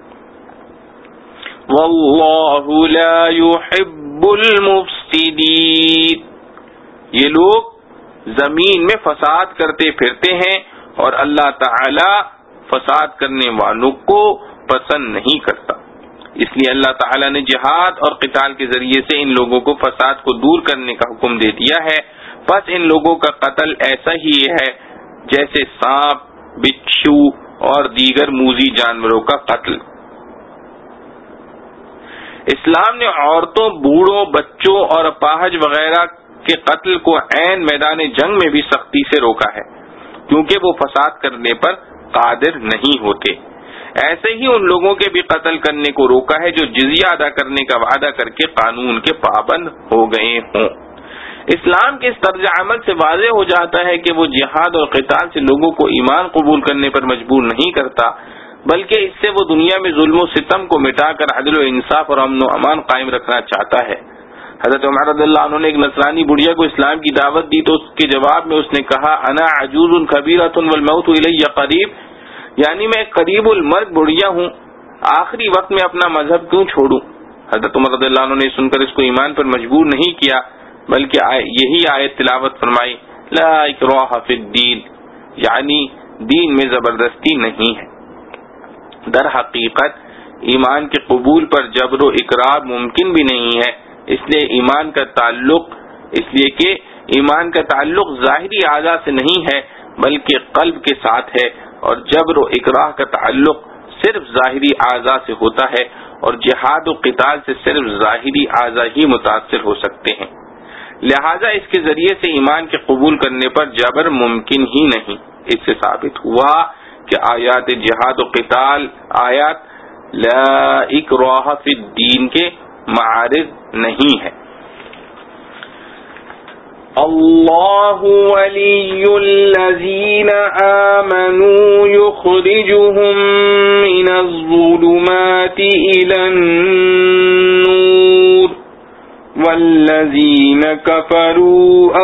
وَاللَّهُ لَا يُحِبُّ الْمُفْسِدِينَ، یہ لوگ زمین میں فساد کرتے پھرتے ہیں اور اللہ تعالی فساد کرنے والوں کو پسند نہیں کرتا۔ اس لیے اللہ تعالی نے جہاد اور قتال کے ذریعے سے ان لوگوں کو فساد کو دور کرنے کا حکم دے دیا ہے، پس ان لوگوں کا قتل ایسا ہی ہے جیسے سانپ، بچھو اور دیگر موذی جانوروں کا قتل۔ اسلام نے عورتوں، بوڑھوں، بچوں اور اپاہج وغیرہ کے قتل کو عین میدان جنگ میں بھی سختی سے روکا ہے، کیونکہ وہ فساد کرنے پر قادر نہیں ہوتے۔ ایسے ہی ان لوگوں کے بھی قتل کرنے کو روکا ہے جو جزیہ ادا کرنے کا وعدہ کر کے قانون کے پابند ہو گئے ہوں۔ اسلام کے اس طرز عمل سے واضح ہو جاتا ہے کہ وہ جہاد اور قتال سے لوگوں کو ایمان قبول کرنے پر مجبور نہیں کرتا، بلکہ اس سے وہ دنیا میں ظلم و ستم کو مٹا کر عدل و انصاف اور امن و امان قائم رکھنا چاہتا ہے۔ حضرت عمر رضی اللہ عنہ نے ایک نصرانی بڑھیا کو اسلام کی دعوت دی تو اس کے جواب میں اس نے کہا انا عجوز کبیرۃ والموت الی قریب، یعنی میں قریب المرگ بڑھیا ہوں، آخری وقت میں اپنا مذہب کیوں چھوڑوں؟ حضرت عمر رضی اللہ عنہ نے سن کر اس کو ایمان پر مجبور نہیں کیا، بلکہ یہی آیت تلاوت فرمائی لا اکراہ فی الدین، یعنی دین میں زبردستی نہیں ہے۔ در حقیقت ایمان کے قبول پر جبر و اکراه ممکن بھی نہیں ہے، اس لیے کہ ایمان کا تعلق ظاہری اعضاء سے نہیں ہے بلکہ قلب کے ساتھ ہے، اور جبر و اکراه کا تعلق صرف ظاہری اعضاء سے ہوتا ہے، اور جہاد و قتال سے صرف ظاہری اعضاء ہی متاثر ہو سکتے ہیں، لہذا اس کے ذریعے سے ایمان کے قبول کرنے پر جبر ممکن ہی نہیں۔ اس سے ثابت ہوا کہ آیات جہاد و قتال آیات لا اکراہ فی الدین کے معارض نہیں ہے۔ اللہ ولی الذین آمنوا یخرجهم من الظلمات الی النور والذین کفروا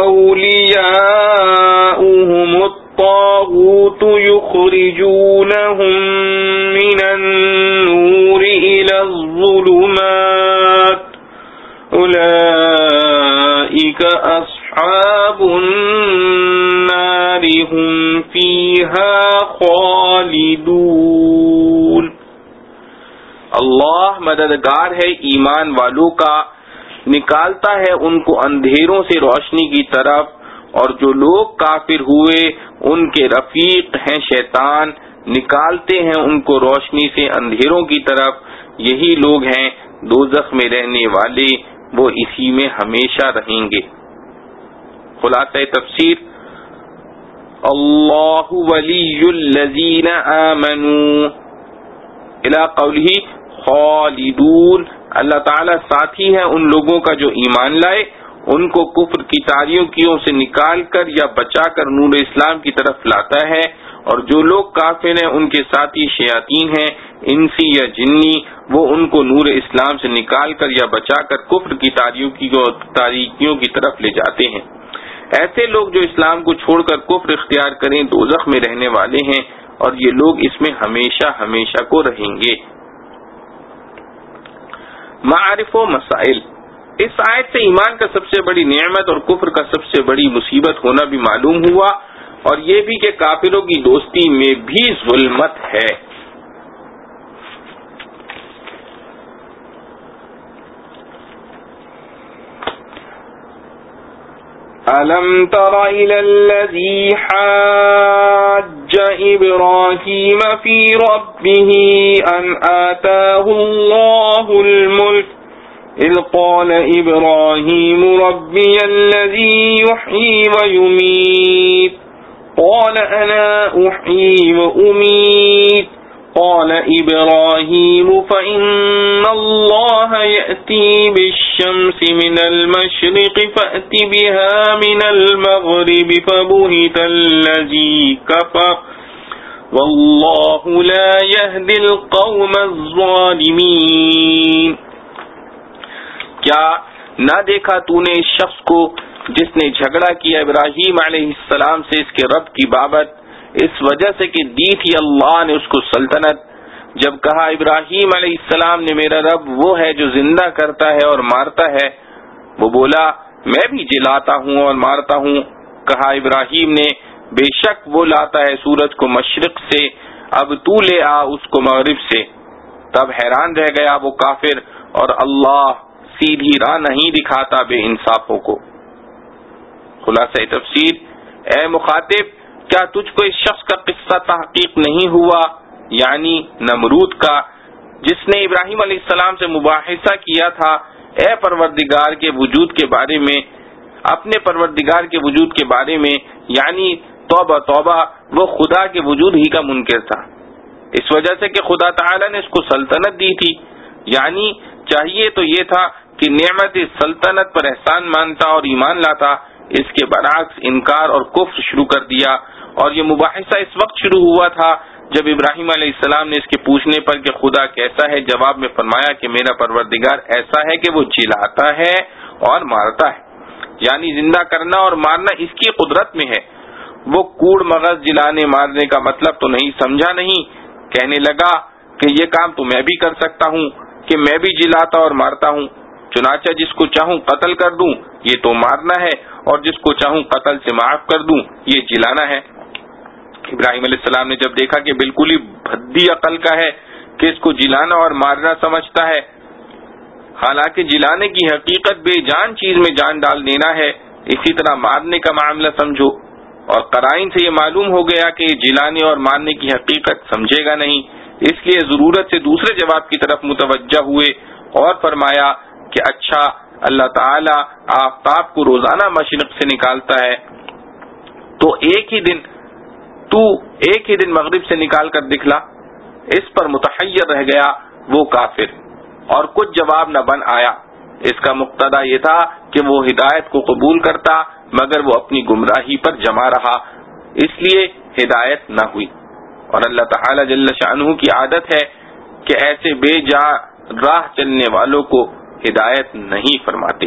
اولیاؤہم الطاغوت یخرجونہم من النور الی الظلمات اولئک اصحاب النار هم فیہا خالدون۔ اللہ مددگار ہے ایمان والوں کا، نکالتا ہے ان کو اندھیروں سے روشنی کی طرف، اور جو لوگ کافر ہوئے ان کے رفیق ہیں شیطان، نکالتے ہیں ان کو روشنی سے اندھیروں کی طرف، یہی لوگ ہیں دوزخ میں رہنے والے، وہ اسی میں ہمیشہ رہیں گے۔ خلاصہ تفسیر اللہ ولی الذین آمنوا الی قولہ خالدون، اللہ تعالیٰ ساتھی ہے ان لوگوں کا جو ایمان لائے، ان کو کفر کی تاریکیوں سے نکال کر یا بچا کر نور اسلام کی طرف لاتا ہے، اور جو لوگ کافر ہیں ان کے ساتھی شیاطین ہیں انسی یا جنی، وہ ان کو نور اسلام سے نکال کر یا بچا کر کفر کی تاریکیوں کی طرف لے جاتے ہیں۔ ایسے لوگ جو اسلام کو چھوڑ کر کفر اختیار کریں دوزخ میں رہنے والے ہیں، اور یہ لوگ اس میں ہمیشہ ہمیشہ کو رہیں گے۔ معارف و مسائل، اس آیت سے ایمان کا سب سے بڑی نعمت اور کفر کا سب سے بڑی مصیبت ہونا بھی معلوم ہوا، اور یہ بھی کہ کافروں کی دوستی میں بھی ظلمت ہے۔ أَلَمْ تَرَ إِلَى الَّذِي حَاجَّ إِبْرَاهِيمَ فِي رَبِّهِ أَنْ آتَاهُ اللَّهُ الْمُلْكَ إِذْ قَالَ إِبْرَاهِيمُ رَبِّيَ الَّذِي يُحْيِي وَيُمِيتُ قَالَ أَنَا أُحْيِي وَأُمِيتُ قال إبراهيم فإن الله يأتي بالشمس من المشرق فأت بها من المغرب فبهت الذي كفر والله لا يهدي القوم الظالمين. کیا نہ دیکھا تو نے اس شخص کو جس نے جھگڑا کیا ابراہیم علیہ السلام سے اس کے رب کی بابت، اس وجہ سے کہ دی تھی اللہ نے اس کو سلطنت. جب کہا ابراہیم علیہ السلام نے میرا رب وہ ہے جو زندہ کرتا ہے اور مارتا ہے، وہ بولا میں بھی جلاتا ہوں اور مارتا ہوں. کہا ابراہیم نے بے شک وہ لاتا ہے سورج کو مشرق سے، اب تو لے آ اس کو مغرب سے. تب حیران رہ گیا وہ کافر، اور اللہ سیدھی راہ نہیں دکھاتا بے انصافوں کو. خلاصہ تفسیر: اے مخاطب، کیا تجھ کو اس شخص کا قصہ تحقیق نہیں ہوا، یعنی نمرود کا، جس نے ابراہیم علیہ السلام سے مباحثہ کیا تھا اے پروردگار کے وجود کے بارے میں، اپنے پروردگار کے وجود کے بارے میں، یعنی توبہ توبہ وہ خدا کے وجود ہی کا منکر تھا، اس وجہ سے کہ خدا تعالی نے اس کو سلطنت دی تھی. یعنی چاہیے تو یہ تھا کہ نعمت سلطنت پر احسان مانتا اور ایمان لاتا، اس کے برعکس انکار اور کفر شروع کر دیا. اور یہ مباحثہ اس وقت شروع ہوا تھا جب ابراہیم علیہ السلام نے اس کے پوچھنے پر کہ خدا کیسا ہے، جواب میں فرمایا کہ میرا پروردگار ایسا ہے کہ وہ جلاتا ہے اور مارتا ہے، یعنی زندہ کرنا اور مارنا اس کی قدرت میں ہے. وہ کوڑ مغز جلانے مارنے کا مطلب تو نہیں سمجھا نہیں. کہنے لگا کہ یہ کام تو میں بھی کر سکتا ہوں کہ میں بھی جلاتا اور مارتا ہوں. چنانچہ جس کو چاہوں قتل کر دوں یہ تو مارنا ہے، اور جس کو چاہوں قتل سے معاف کر دوں یہ جلانا ہے. ابراہیم علیہ السلام نے جب دیکھا کہ بالکل ہی بھدی عقل کا ہے کہ اس کو جلانا اور مارنا سمجھتا ہے، حالانکہ جلانے کی حقیقت بے جان چیز میں جان ڈال دینا ہے، اسی طرح مارنے کا معاملہ سمجھو. اور قرائن سے یہ معلوم ہو گیا کہ جلانے اور مارنے کی حقیقت سمجھے گا نہیں، اس لیے ضرورت سے دوسرے جواب کی طرف متوجہ ہوئے اور فرمایا کہ اچھا، اللہ تعالی آفتاب کو روزانہ مشرق سے نکالتا ہے تو ایک ہی دن مغرب سے نکال کر دکھلا. اس پر متحیر رہ گیا وہ کافر اور کچھ جواب نہ بن آیا. اس کا مقتضا یہ تھا کہ وہ ہدایت کو قبول کرتا، مگر وہ اپنی گمراہی پر جمع رہا، اس لیے ہدایت نہ ہوئی. اور اللہ تعالی جل شانہ کی عادت ہے کہ ایسے بے جا راہ چلنے والوں کو ہدایت نہیں فرماتے.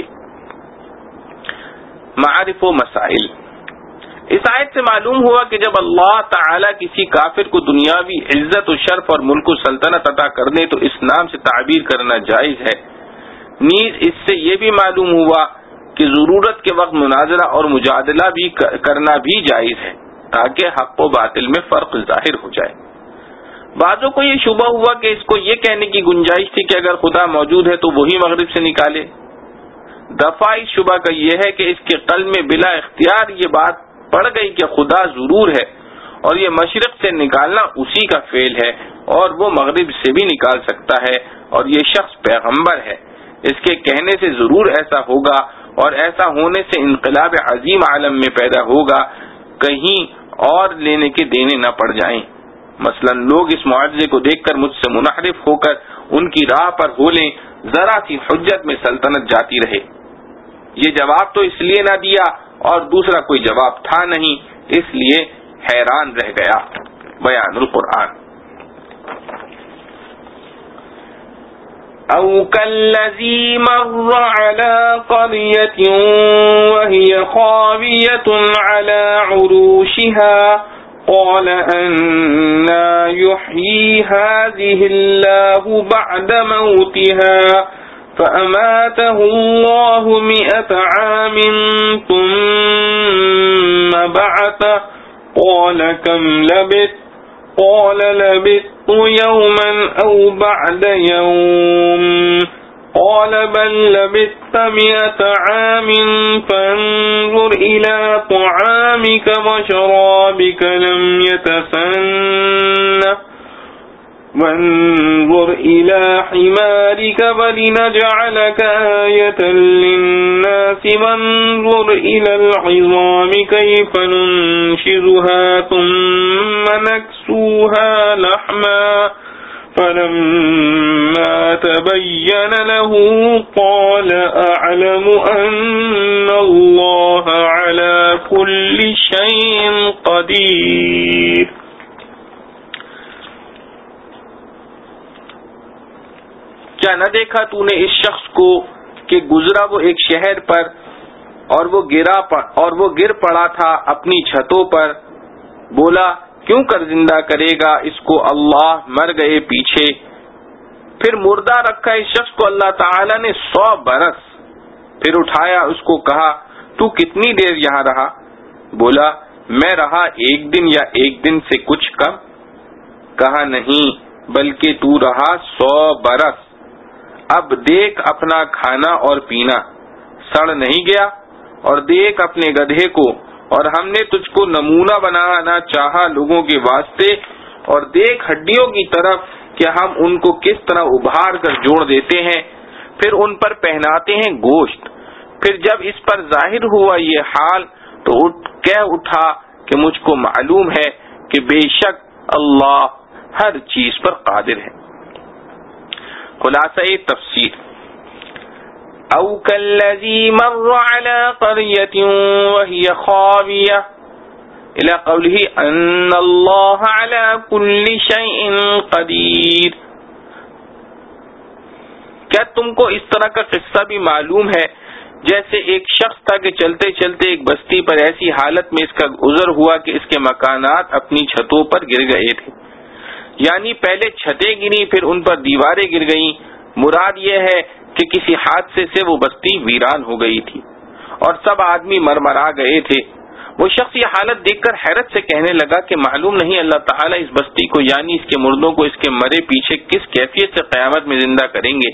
معارف و مسائل: اس آیت سے معلوم ہوا کہ جب اللہ تعالی کسی کافر کو دنیاوی عزت و شرف اور ملک و سلطنت عطا کر دے تو اس نام سے تعبیر کرنا جائز ہے. نیز اس سے یہ بھی معلوم ہوا کہ ضرورت کے وقت مناظرہ اور مجادلہ بھی کرنا بھی جائز ہے تاکہ حق و باطل میں فرق ظاہر ہو جائے. بعضوں کو یہ شبہ ہوا کہ اس کو یہ کہنے کی گنجائش تھی کہ اگر خدا موجود ہے تو وہی مغرب سے نکالے. دفع اس شبہ کا یہ ہے کہ اس کے قلب میں بلا اختیار یہ بات پڑ گئی کہ خدا ضرور ہے اور یہ مشرق سے نکالنا اسی کا فعل ہے اور وہ مغرب سے بھی نکال سکتا ہے اور یہ شخص پیغمبر ہے. اس کے کہنے سے ضرور ایسا ہوگا اور ایسا ہونے سے انقلاب عظیم عالم میں پیدا ہوگا، کہیں اور لینے کے دینے نہ پڑ جائیں. مثلا لوگ اس معجزے کو دیکھ کر مجھ سے منحرف ہو کر ان کی راہ پر ہو لیں، ذرا سی حجت میں سلطنت جاتی رہے. یہ جواب تو اس لیے نہ دیا اور دوسرا کوئی جواب تھا نہیں، اس لیے حیران رہ گیا. بیان القرآن. او کالذی مر علی قریۃ وہی خاویۃ علی عروشها قال أَنَّى يُحْيِي هَذِهِ اللَّهُ بَعْدَ مَوْتِهَا فَأَمَاتَهُ اللَّهُ 100 عَامٍ ثُمَّ بَعَثَهُ قَالَ كَمْ لَبِثْتَ قَالَ لَبِثْتُ يَوْمًا أَوْ بَعْدَ يَوْمٍ قال بل لبثت 100 عام فانظر إلى طعامك وشرابك لم يتسنه وانظر إلى حمارك ولنجعلك آية للناس وانظر إلى العظام كيف ننشزها ثم نكسوها فكسوها لحما فلما تبين له قال أعلم أن الله على كل شيء قدير. کیا نہ دیکھا تو نے اس شخص کو کہ گزرا وہ ایک شہر پر اور وہ گر پڑا تھا اپنی چھتوں پر. بولا کیوں کر زندہ کرے گا اس کو اللہ, مر گئے پیچھے. پھر مردہ رکھا اس شخص کو اللہ تعالی نے 100 برس. پھر اٹھایا اس کو کہا تو کتنی دیر یہاں رہا؟ بولا میں رہا 1 دن یا 1 دن سے کچھ کم. کہا نہیں بلکہ تو رہا 100 برس. اب دیکھ اپنا کھانا اور پینا سڑ نہیں گیا, اور دیکھ اپنے گدھے کو, اور ہم نے تجھ کو نمونہ بنانا چاہا لوگوں کے واسطے, اور دیکھ ہڈیوں کی طرف کہ ہم ان کو کس طرح ابھار کر جوڑ دیتے ہیں, پھر ان پر پہناتے ہیں گوشت. پھر جب اس پر ظاہر ہوا یہ حال تو کہہ اٹھا کہ مجھ کو معلوم ہے کہ بے شک اللہ ہر چیز پر قادر ہے. خلاصہ تفسیر او کالذی مر علی قریۃ وہی خاویہ الی قولہ ان اللہ علی کل شیء قدیر. کیا تم کو اس طرح کا قصہ بھی معلوم ہے جیسے ایک شخص تھا کہ چلتے چلتے ایک بستی پر ایسی حالت میں اس کا گزر ہوا کہ اس کے مکانات اپنی چھتوں پر گر گئے تھے. یعنی پہلے چھتیں گری پھر ان پر دیواریں گر گئیں. مراد یہ ہے کہ کسی حادثے سے وہ بستی ویران ہو گئی تھی اور سب آدمی مرمرا گئے تھے. وہ شخص یہ حالت دیکھ کر حیرت سے کہنے لگا کہ معلوم نہیں اللہ تعالیٰ اس بستی کو یعنی اس کے مردوں کو اس کے مرے پیچھے کس کیفیت سے قیامت میں زندہ کریں گے.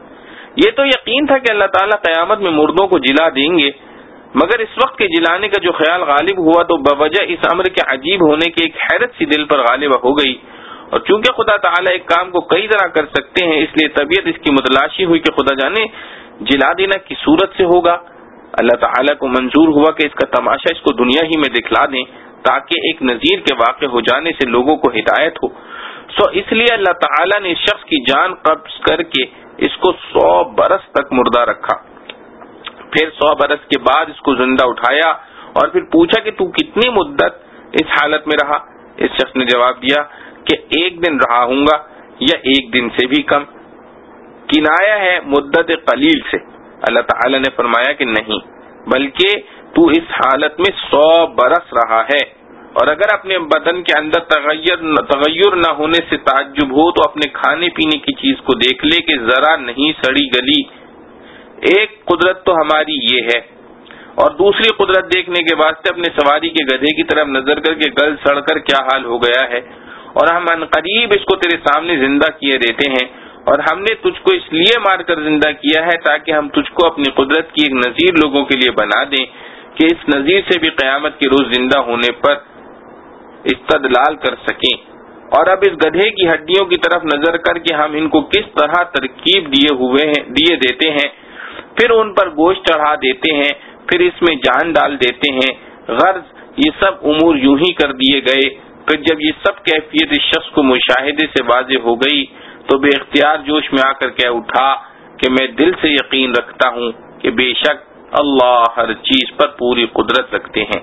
یہ تو یقین تھا کہ اللہ تعالیٰ قیامت میں مردوں کو جلا دیں گے, مگر اس وقت کے جلانے کا جو خیال غالب ہوا تو بوجہ اس امر کے عجیب ہونے کی ایک حیرت سی دل پر غالب ہو گئی. اور چونکہ خدا تعالیٰ ایک کام کو کئی طرح کر سکتے ہیں اس لیے طبیعت اس کی متلاشی ہوئی کہ خدا جانے جلا دینا کس صورت سے ہوگا. اللہ تعالیٰ کو منظور ہوا کہ اس کا تماشا اس کو دنیا ہی میں دکھلا دیں تاکہ ایک نذیر کے واقع ہو جانے سے لوگوں کو ہدایت ہو. اس لیے اللہ تعالیٰ نے اس شخص کی جان قبض کر کے اس کو 100 برس تک مردہ رکھا. پھر 100 برس کے بعد اس کو زندہ اٹھایا اور پھر پوچھا کہ تو کتنی مدت اس حالت میں رہا؟ اس شخص نے جواب دیا کہ 1 دن رہا ہوں گا یا 1 دن سے بھی کم. کنایا ہے مدت قلیل سے. اللہ تعالی نے فرمایا کہ نہیں بلکہ تو اس حالت میں 100 برس رہا ہے. اور اگر اپنے بدن کے اندر تغیر نہ ہونے سے تعجب ہو تو اپنے کھانے پینے کی چیز کو دیکھ لے کہ ذرا نہیں سڑی گلی. ایک قدرت تو ہماری یہ ہے, اور دوسری قدرت دیکھنے کے واسطے اپنے سواری کے گدھے کی طرف نظر کر کے گل سڑ کر کیا حال ہو گیا ہے, اور ہم عنقریب اس کو تیرے سامنے زندہ کیے دیتے ہیں. اور ہم نے تجھ کو اس لیے مار کر زندہ کیا ہے تاکہ ہم تجھ کو اپنی قدرت کی ایک نذیر لوگوں کے لیے بنا دیں کہ اس نذیر سے بھی قیامت کے روز زندہ ہونے پر استدلال کر سکیں. اور اب اس گدھے کی ہڈیوں کی طرف نظر کر کے ہم ان کو کس طرح ترکیب دیے دیتے ہیں, پھر ان پر گوشت چڑھا دیتے ہیں, پھر اس میں جان ڈال دیتے ہیں. غرض یہ سب امور یوں ہی کر دیے گئے. پھر جب یہ سب کیفیت اس شخص کو مشاہدے سے واضح ہو گئی تو بے اختیار جوش میں آ کر کہہ اٹھا کہ میں دل سے یقین رکھتا ہوں کہ بے شک اللہ ہر چیز پر پوری قدرت رکھتے ہیں.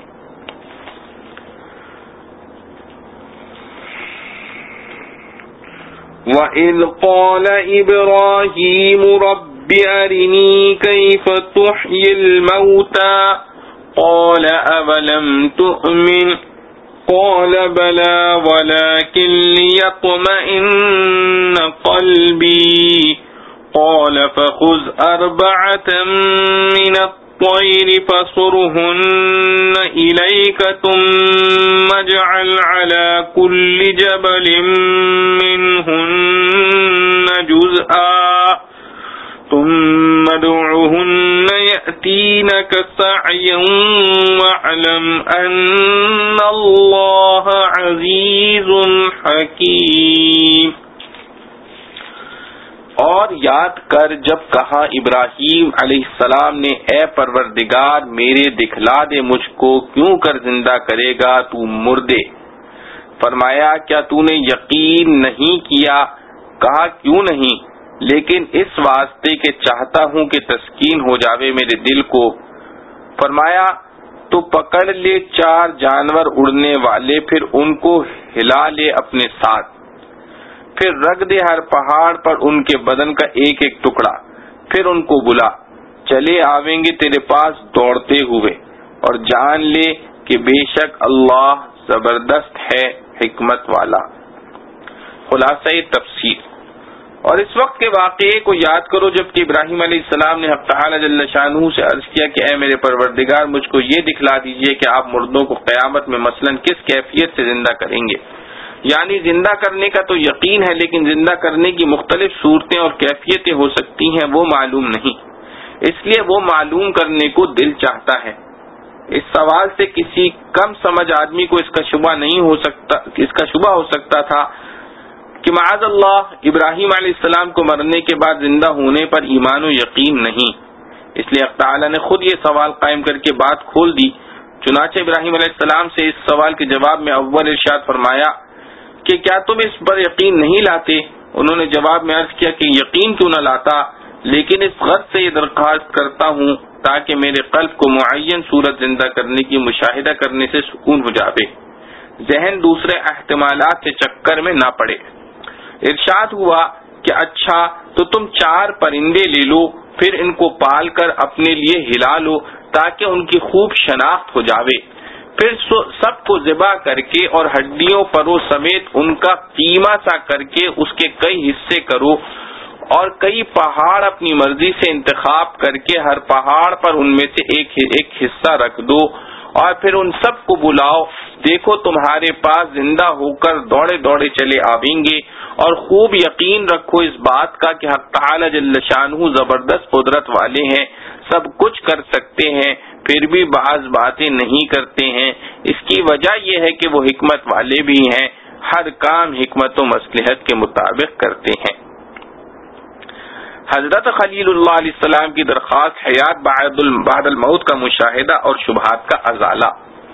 وَإِذْ قَالَ إِبْرَاهِيمُ رَبِّ أَرِنِي كَيْفَ تُحْيِي الْمَوْتَى قَالَ أَوَلَمْ تُؤْمِنْ قَالَ بَلَى وَلَكِنْ لِيَطْمَئِنَّ قَلْبِي قَالَ فَخُذْ 4 مِنَ الطَّيْرِ فَصُرْهُنَّ إِلَيْكَ ثُمَّ اجْعَلْ عَلَى كُلِّ جَبَلٍ مِّنْهُنَّ جُزْءًا ثُمَّ ادْعُهُنَّ يَأْتِينَكَ سَعْيًا وَاعْلَمْ أَنَّ اللَّهَ عَزِيزٌ حَكِيمٌ. اور یاد کر جب کہا ابراہیم علیہ السلام نے اے پروردگار میرے دکھلا دے مجھ کو کیوں کر زندہ کرے گا تو مردے, فرمایا کیا تو نے یقین نہیں کیا؟ کہا کیوں نہیں؟ لیکن اس واسطے کہ چاہتا ہوں کہ تسکین ہو جاوے میرے دل کو۔ فرمایا تو پکڑ لے 4 جانور اڑنے والے، پھر ان کو ہلا لے اپنے ساتھ، پھر رکھ دے ہر پہاڑ پر ان کے بدن کا ایک ایک ٹکڑا، پھر ان کو بلا، چلے آویں گے تیرے پاس دوڑتے ہوئے، اور جان لے کہ بے شک اللہ زبردست ہے، حکمت والا۔ خلاصہ تفسیر۔ اور اس وقت کے واقعے کو یاد کرو جب کہ ابراہیم علیہ السلام نے حق تعالی جل شانہ سے عرض کیا کہ اے میرے پروردگار، مجھ کو یہ دکھلا دیجئے کہ آپ مردوں کو قیامت میں مثلاً کس کیفیت سے زندہ کریں گے۔ یعنی زندہ کرنے کا تو یقین ہے، لیکن زندہ کرنے کی مختلف صورتیں اور کیفیتیں ہو سکتی ہیں وہ معلوم نہیں، اس لیے وہ معلوم کرنے کو دل چاہتا ہے۔ اس سوال سے کسی کم سمجھ آدمی کو اس کا شبہ ہو سکتا تھا کہ معاذ اللہ ابراہیم علیہ السلام کو مرنے کے بعد زندہ ہونے پر ایمان و یقین نہیں، اس لیے اللہ تعالی نے خود یہ سوال قائم کر کے بات کھول دی۔ چنانچہ ابراہیم علیہ السلام سے اس سوال کے جواب میں اول ارشاد فرمایا کہ کیا تم اس پر یقین نہیں لاتے؟ انہوں نے جواب میں عرض کیا کہ یقین کیوں نہ لاتا، لیکن اس غرض سے یہ درخواست کرتا ہوں تاکہ میرے قلب کو معین صورت زندہ کرنے کی مشاہدہ کرنے سے سکون ہو جاوے، ذہن دوسرے احتمالات کے چکر میں نہ پڑے۔ ارشاد ہوا کہ اچھا تو تم 4 پرندے لے لو، پھر ان کو پال کر اپنے لیے ہلا لو تاکہ ان کی خوب شناخت ہو جاوے، پھر سب کو ذبح کر کے اور ہڈیوں پروں سمیت ان کا قیمہ سا کر کے اس کے کئی حصے کرو، اور کئی پہاڑ اپنی مرضی سے انتخاب کر کے ہر پہاڑ پر ان میں سے ایک حصہ رکھ دو، اور پھر ان سب کو بلاؤ، دیکھو تمہارے پاس زندہ ہو کر دوڑے دوڑے چلے آئیں گے، اور خوب یقین رکھو اس بات کا کہ حق تعالی جل شانہ زبردست قدرت والے ہیں، سب کچھ کر سکتے ہیں، پھر بھی بعض باتیں نہیں کرتے ہیں۔ اس کی وجہ یہ ہے کہ وہ حکمت والے بھی ہیں، ہر کام حکمت و مصلحت کے مطابق کرتے ہیں۔ حضرت خلیل اللہ علیہ السلام کی درخواست، حیات بعد الموت کا مشاہدہ اور شبہات کا ازالہ۔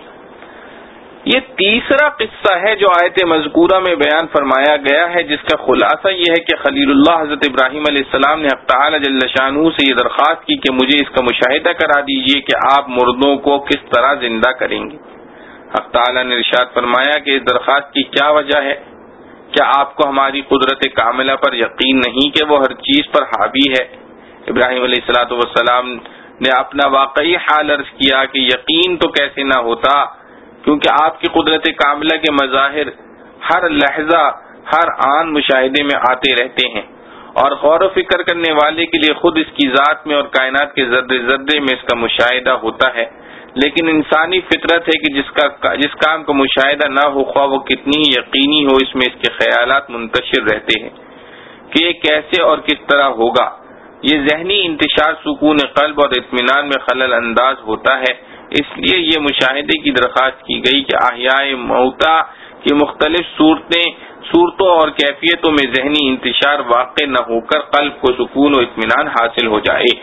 یہ تیسرا قصہ ہے جو آیت مذکورہ میں بیان فرمایا گیا ہے، جس کا خلاصہ یہ ہے کہ خلیل اللہ حضرت ابراہیم علیہ السلام نے حق تعالی جل شانہ سے یہ درخواست کی کہ مجھے اس کا مشاہدہ کرا دیجئے کہ آپ مردوں کو کس طرح زندہ کریں گے۔ حق تعالی نے ارشاد فرمایا کہ اس درخواست کی کیا وجہ ہے؟ کیا آپ کو ہماری قدرت کاملہ پر یقین نہیں کہ وہ ہر چیز پر حاوی ہے؟ ابراہیم علیہ الصلوۃ والسلام نے اپنا واقعی حال عرض کیا کہ یقین تو کیسے نہ ہوتا، کیونکہ آپ کی قدرت کاملہ کے مظاہر ہر لحظہ ہر آن مشاہدے میں آتے رہتے ہیں، اور غور و فکر کرنے والے کے لیے خود اس کی ذات میں اور کائنات کے ذرے ذرے میں اس کا مشاہدہ ہوتا ہے، لیکن انسانی فطرت ہے کہ جس کام کا مشاہدہ نہ ہو، خواہ وہ کتنی ہی یقینی ہو، اس میں اس کے خیالات منتشر رہتے ہیں کہ یہ کیسے اور کس طرح ہوگا۔ یہ ذہنی انتشار سکون قلب اور اطمینان میں خلل انداز ہوتا ہے، اس لیے یہ مشاہدے کی درخواست کی گئی کہ احیاء موتا کی مختلف صورتوں اور کیفیتوں میں ذہنی انتشار واقع نہ ہو کر قلب کو سکون و اطمینان حاصل ہو جائے۔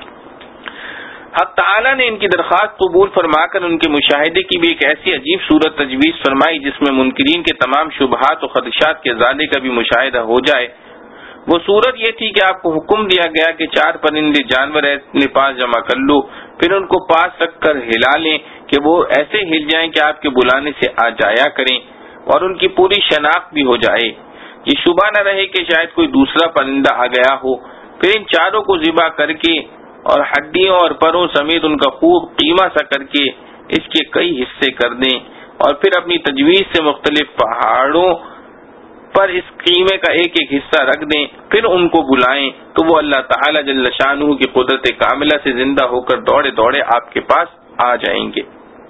حق تعالی نے ان کی درخواست قبول فرما کر ان کے مشاہدے کی بھی ایک ایسی عجیب صورت تجویز فرمائی جس میں منکرین کے تمام شبہات و خدشات کے ازالے کا بھی مشاہدہ ہو جائے۔ وہ صورت یہ تھی کہ آپ کو حکم دیا گیا کہ 4 پرندے جانور اپنے پاس جمع کر لو، پھر ان کو پاس رکھ کر ہلا لیں کہ وہ ایسے ہل جائیں کہ آپ کے بلانے سے آ جایا کریں، اور ان کی پوری شناخت بھی ہو جائے، یہ شبہ نہ رہے کہ شاید کوئی دوسرا پرندہ آ گیا ہو۔ پھر ان 4 کو ذبح کر کے اور ہڈیوں اور پروں سمیت ان کا خوب قیمہ سا کر کے اس کے کئی حصے کر دیں، اور پھر اپنی تجویز سے مختلف پہاڑوں پر اس قیمے کا ایک ایک حصہ رکھ دیں، پھر ان کو بلائیں تو وہ اللہ تعالی جل شانہ کی قدرت کاملہ سے زندہ ہو کر دوڑے دوڑے آپ کے پاس آ جائیں گے۔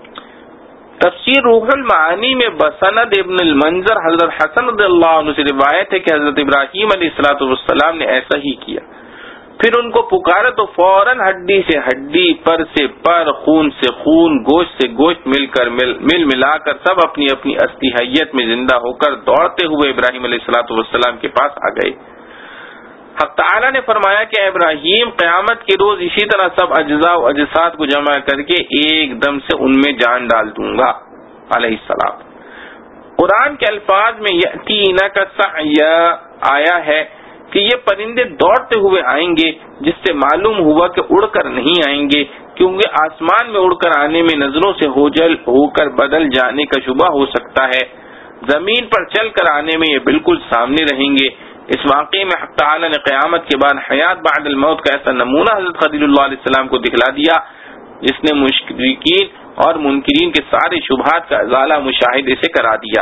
تفسیر روح المعانی میں بسند ابن المنظر حضرت حسن رضی اللہ عنہ سے روایت ہے کہ حضرت ابراہیم علیہ الصلوۃ والسلام نے ایسا ہی کیا، پھر ان کو پکارا تو فوراً ہڈی سے ہڈی، پر سے پر، خون سے خون، گوشت سے گوشت ملا کر سب اپنی اپنی اصلی حیت میں زندہ ہو کر دوڑتے ہوئے ابراہیم علیہ الصلوۃ والسلام کے پاس آ گئے۔ حق تعالی نے فرمایا کہ ابراہیم قیامت کے روز اسی طرح سب اجزاء و اجساد کو جمع کر کے ایک دم سے ان میں جان ڈال دوں گا علیہ السلام۔ قرآن کے الفاظ میں یأتینک سعیا آیا ہے کہ یہ پرندے دوڑتے ہوئے آئیں گے، جس سے معلوم ہوا کہ اڑ کر نہیں آئیں گے، کیونکہ آسمان میں اڑ کر آنے میں نظروں سے ہو کر بدل جانے کا شبہ ہو سکتا ہے، زمین پر چل کر آنے میں یہ بالکل سامنے رہیں گے۔ اس واقعے میں حق تعالی نے قیامت کے بعد حیات بعد الموت کا ایسا نمونہ حضرت خلیل اللہ علیہ السلام کو دکھلا دیا جس نے مشرکین اور منکرین کے سارے شبہات کا ازالہ مشاہدے سے کرا دیا۔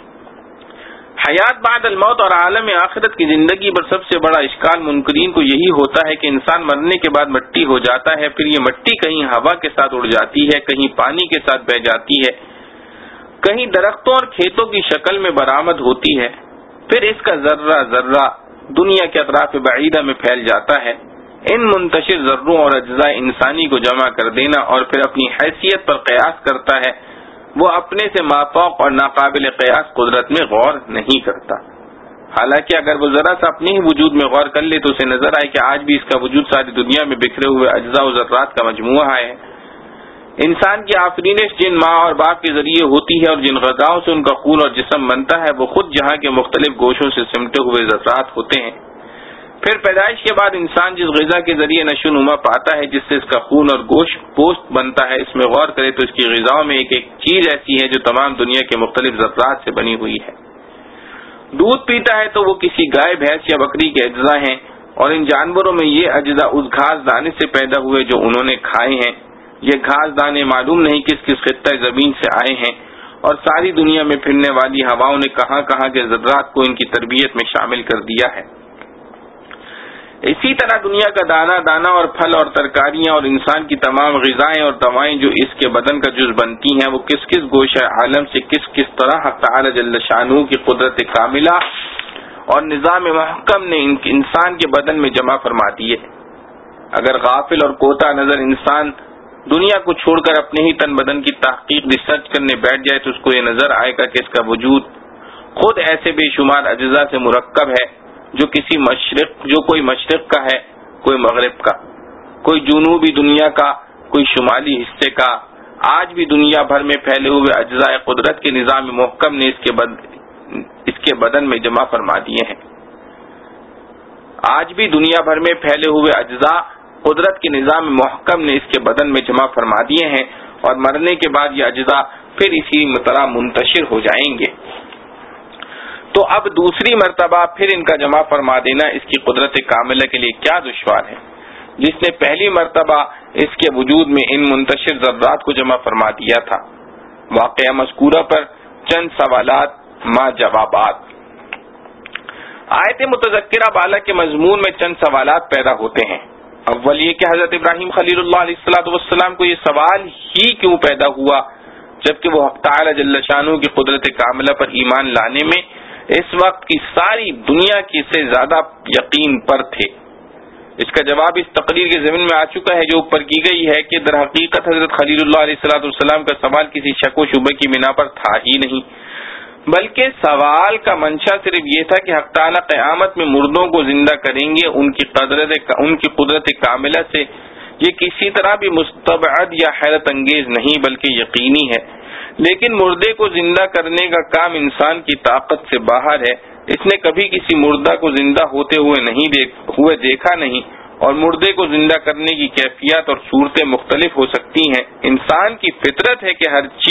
حیات بعد الموت اور عالم آخرت کی زندگی پر سب سے بڑا اشکال منکرین کو یہی ہوتا ہے کہ انسان مرنے کے بعد مٹی ہو جاتا ہے، پھر یہ مٹی کہیں ہوا کے ساتھ اڑ جاتی ہے، کہیں پانی کے ساتھ بہہ جاتی ہے، کہیں درختوں اور کھیتوں کی شکل میں برآمد ہوتی ہے، پھر اس کا ذرہ ذرہ دنیا کے اطراف بعیدہ میں پھیل جاتا ہے۔ ان منتشر ذروں اور اجزاء انسانی کو جمع کر دینا اور پھر اپنی حیثیت پر قیاس کرتا ہے، وہ اپنے سے مافوق اور ناقابل قیاس قدرت میں غور نہیں کرتا۔ حالانکہ اگر وہ ذرا سا اپنے ہی وجود میں غور کر لے تو اسے نظر آئے کہ آج بھی اس کا وجود ساری دنیا میں بکھرے ہوئے اجزاء و ذرات کا مجموعہ ہے۔ انسان کی آفرینش جن ماں اور باپ کے ذریعے ہوتی ہے اور جن غذاؤں سے ان کا خون اور جسم بنتا ہے وہ خود جہاں کے مختلف گوشوں سے سمٹے ہوئے ذرات ہوتے ہیں۔ پھر پیدائش کے بعد انسان جس غذا کے ذریعے نشو و نما پاتا ہے، جس سے اس کا خون اور گوشت بنتا ہے، اس میں غور کرے تو اس کی غذاؤں میں ایک ایک چیز ایسی ہے جو تمام دنیا کے مختلف ذرات سے بنی ہوئی ہے۔ دودھ پیتا ہے تو وہ کسی گائے، بھینس یا بکری کے اجزاء ہیں، اور ان جانوروں میں یہ اجزاء اس گھاس دانے سے پیدا ہوئے جو انہوں نے کھائے ہیں۔ یہ گھاس دانے معلوم نہیں کس کس خطہ زمین سے آئے ہیں، اور ساری دنیا میں پھرنے والی ہواؤں نے کہاں کہاں کے ذرات کو ان کی تربیت میں شامل کر دیا ہے۔ اسی طرح دنیا کا دانہ دانہ اور پھل اور ترکاریاں اور انسان کی تمام غذائیں اور دوائیں جو اس کے بدن کا جز بنتی ہیں، وہ کس کس گوشہ عالم سے کس کس طرح حق تعالی جل شانہ کی قدرت کاملہ اور نظام محکم نے انسان کے بدن میں جمع فرما دیے۔ اگر غافل اور کوتا نظر انسان دنیا کو چھوڑ کر اپنے ہی تن بدن کی تحقیق ریسرچ کرنے بیٹھ جائے تو اس کو یہ نظر آئے گا کہ اس کا وجود خود ایسے بے شمار اجزاء سے مرکب ہے جو کوئی مشرق کا ہے، کوئی مغرب کا، کوئی جنوبی دنیا کا، کوئی شمالی حصے کا۔ آج بھی دنیا بھر میں پھیلے ہوئے اجزاء قدرت کے نظام محکم نے اس کے بدن میں جمع فرما دیے ہیں۔ آج بھی دنیا بھر میں پھیلے ہوئے اجزاء قدرت کے نظام محکم نے اس کے بدن میں جمع فرما دیے ہیں، اور مرنے کے بعد یہ اجزاء پھر اسی طرح منتشر ہو جائیں گے۔ تو اب دوسری مرتبہ پھر ان کا جمع فرما دینا اس کی قدرت کاملہ کے لیے کیا دشوار ہے؟ جس نے پہلی مرتبہ اس کے وجود میں ان منتشر ذرات کو جمع فرما دیا تھا۔ واقعہ مذکورہ پر چند سوالات ما جوابات۔ آیت متذکرہ بالا کے مضمون میں چند سوالات پیدا ہوتے ہیں۔ اول یہ کہ حضرت ابراہیم خلیل اللہ علیہ السلام کو یہ سوال ہی کیوں پیدا ہوا جبکہ وہ حق تعالی جل شانہ کی قدرت کاملہ پر ایمان لانے میں اس وقت کی ساری دنیا کی سے زیادہ یقین پر تھے؟ اس کا جواب اس تقریر کے ضمن میں آ چکا ہے جو اوپر کی گئی ہے کہ در حقیقت حضرت خلیل اللہ علیہ السلام کا سوال کسی شک و شبہ کی بنا پر تھا ہی نہیں، بلکہ سوال کا منشا صرف یہ تھا کہ حق تعالی قیامت میں مردوں کو زندہ کریں گے ان کی قدرت کاملہ سے۔ یہ کسی طرح بھی مستبعد یا حیرت انگیز نہیں بلکہ یقینی ہے، لیکن مردے کو زندہ کرنے کا کام انسان کی طاقت سے باہر ہے۔ اس نے کبھی کسی مردہ کو زندہ ہوتے ہوئے دیکھا نہیں، اور مردے کو زندہ کرنے کی کیفیات اور صورتیں مختلف ہو سکتی ہیں۔ انسان کی فطرت ہے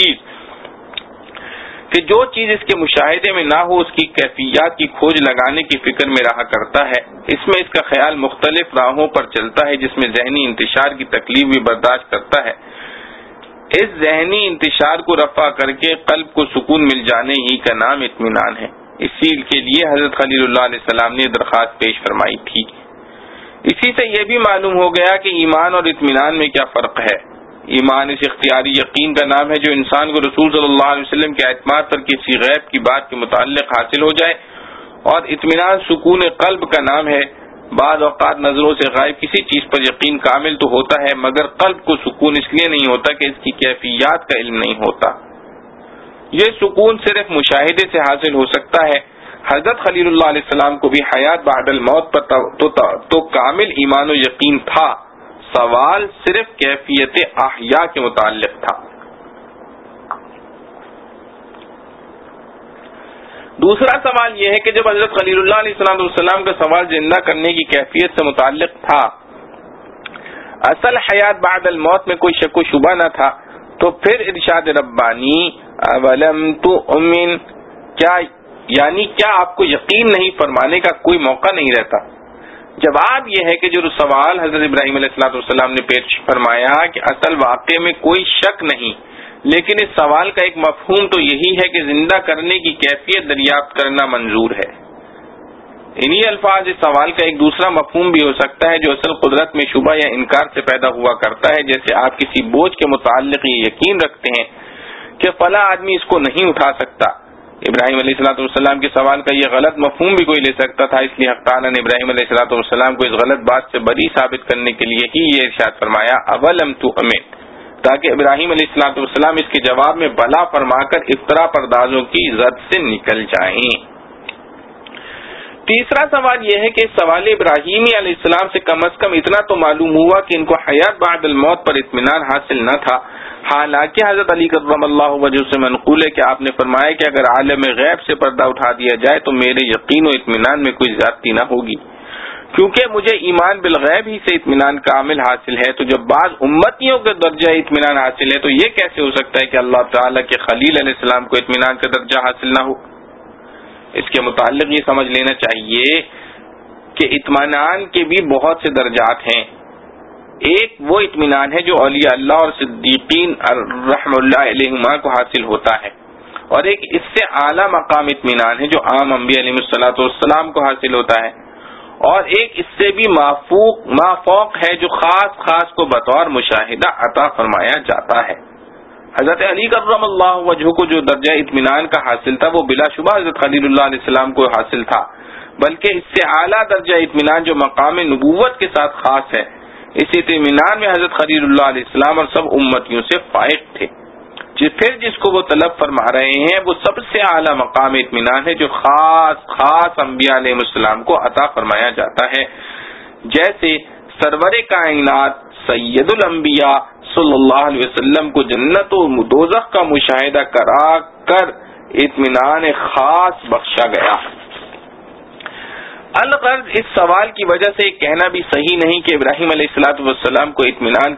کہ جو چیز اس کے مشاہدے میں نہ ہو اس کی کیفیات کی کھوج لگانے کی فکر میں رہا کرتا ہے۔ اس میں اس کا خیال مختلف راہوں پر چلتا ہے جس میں ذہنی انتشار کی تکلیف بھی برداشت کرتا ہے۔ اس ذہنی انتشار کو رفع کر کے قلب کو سکون مل جانے ہی کا نام اطمینان ہے۔ اسی کے لیے حضرت خلیل اللہ علیہ السلام نے درخواست پیش فرمائی تھی۔ اسی سے یہ بھی معلوم ہو گیا کہ ایمان اور اطمینان میں کیا فرق ہے۔ ایمان اس اختیاری یقین کا نام ہے جو انسان کو رسول صلی اللہ علیہ وسلم کے اعتماد پر کسی غیب کی بات کے متعلق حاصل ہو جائے، اور اطمینان سکون قلب کا نام ہے۔ بعض اوقات نظروں سے غائب کسی چیز پر یقین کامل تو ہوتا ہے مگر قلب کو سکون اس لیے نہیں ہوتا کہ اس کی کیفیات کا علم نہیں ہوتا۔ یہ سکون صرف مشاہدے سے حاصل ہو سکتا ہے۔ حضرت خلیل اللہ علیہ السلام کو بھی حیات بعد الموت پر تو کامل ایمان و یقین تھا، سوال صرف کیفیت احیا کے متعلق تھا۔ دوسرا سوال یہ ہے کہ جب حضرت خلیل اللہ علیہ السلام کا سوال زندہ کرنے کی کیفیت سے متعلق تھا، اصل حیات بعد الموت میں کوئی شک و شبہ نہ تھا، تو پھر ارشاد ربانی اولم تؤمن، کیا یعنی کیا آپ کو یقین نہیں فرمانے کا کوئی موقع نہیں رہتا؟ جواب یہ ہے کہ جو سوال حضرت ابراہیم علیہ السلام نے پیش فرمایا کہ اصل واقعے میں کوئی شک نہیں، لیکن اس سوال کا ایک مفہوم تو یہی ہے کہ زندہ کرنے کی کیفیت دریافت کرنا منظور ہے۔ انہی الفاظ اس سوال کا ایک دوسرا مفہوم بھی ہو سکتا ہے جو اصل قدرت میں شبہ یا انکار سے پیدا ہوا کرتا ہے، جیسے آپ کسی بوجھ کے متعلق یہ یقین رکھتے ہیں کہ فلاں آدمی اس کو نہیں اٹھا سکتا۔ ابراہیم علیہ السلام کے سوال کا یہ غلط مفہوم بھی کوئی لے سکتا تھا، اس لیے حق تعالیٰ نے ابراہیم علیہ السلام کو اس غلط بات سے بری ثابت کرنے کے لیے ہی یہ ارشاد فرمایا اولم تؤمن، تاکہ ابراہیم علیہ السلام اس کے جواب میں بلا فرما کر افترا پردازوں کی زد سے نکل جائیں۔ تیسرا سوال یہ ہے کہ اس سوال ابراہیمی علیہ السلام سے کم از کم اتنا تو معلوم ہوا کہ ان کو حیات بعد الموت پر اطمینان حاصل نہ تھا، حالانکہ حضرت علی کرم اللہ وجہ سے منقول ہے کہ آپ نے فرمایا کہ اگر عالم غیب سے پردہ اٹھا دیا جائے تو میرے یقین و اطمینان میں کوئی زیادتی نہ ہوگی، کیونکہ مجھے ایمان بالغیب ہی سے اطمینان کامل حاصل ہے۔ تو جب بعض امتیوں کے درجہ اطمینان حاصل ہے تو یہ کیسے ہو سکتا ہے کہ اللہ تعالیٰ کے خلیل علیہ السلام کو اطمینان کا درجہ حاصل نہ ہو؟ اس کے متعلق یہ سمجھ لینا چاہیے کہ اطمینان کے بھی بہت سے درجات ہیں۔ ایک وہ اطمینان ہے جو اولیاء اللہ اور صدیقین رحم اللہ علیہما کو حاصل ہوتا ہے، اور ایک اس سے اعلیٰ مقام اطمینان ہے جو عام انبیاء علیہ السلام کو حاصل ہوتا ہے، اور ایک اس سے بھی مافوق ہے جو خاص کو بطور مشاہدہ عطا فرمایا جاتا ہے۔ حضرت علی کرم اللہ وجہ کو جو درجہ اطمینان کا حاصل تھا وہ بلا شبہ حضرت خلیل اللہ علیہ السلام کو حاصل تھا، بلکہ اس سے اعلیٰ درجہ اطمینان جو مقام نبوت کے ساتھ خاص ہے، اس اطمینان میں حضرت خلیل اللہ علیہ السلام اور سب امتیوں سے فائق تھے۔ پھر جس کو وہ طلب فرما رہے ہیں وہ سب سے اعلیٰ مقام اطمینان ہے جو خاص انبیاء علیہ السلام کو عطا فرمایا جاتا ہے، جیسے سرور کائنات سید الانبیاء صلی اللہ علیہ وسلم کو جنت و دوزخ کا مشاہدہ کرا کر اطمینان خاص بخشا گیا۔ الغرض اس سوال کی وجہ سے یہ کہنا بھی صحیح نہیں کہ ابراہیم علیہ السلام کو اطمینان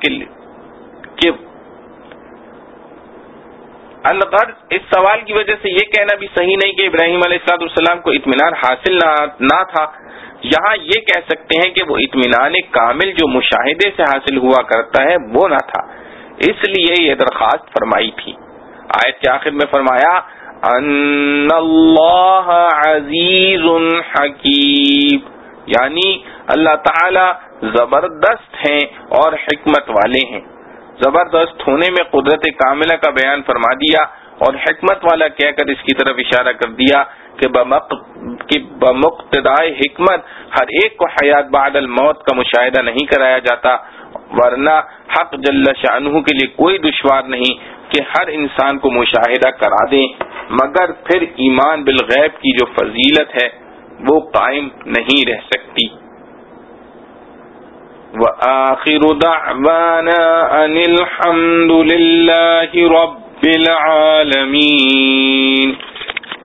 کو اطمینان حاصل نہ تھا۔ یہاں یہ کہہ سکتے ہیں کہ وہ اطمینان کامل جو مشاہدے سے حاصل ہوا کرتا ہے وہ نہ تھا، اس لیے یہ درخواست فرمائی تھی۔ آیت کے آخر میں فرمایا ان اللہ عزیز حکیم، یعنی اللہ تعالی زبردست ہیں اور حکمت والے ہیں۔ زبردست ہونے میں قدرت کاملہ کا بیان فرما دیا اور حکمت والا کہہ کر اس کی طرف اشارہ کر دیا کہ بمقتضائے حکمت ہر ایک کو حیات بعد الموت کا مشاہدہ نہیں کرایا جاتا، ورنہ حق جل شانہ کے لیے کوئی دشوار نہیں کہ ہر انسان کو مشاہدہ کرا دیں، مگر پھر ایمان بالغیب کی جو فضیلت ہے وہ قائم نہیں رہ سکتی۔ وآخر دعوانا ان الحمد للہ رب العالمین۔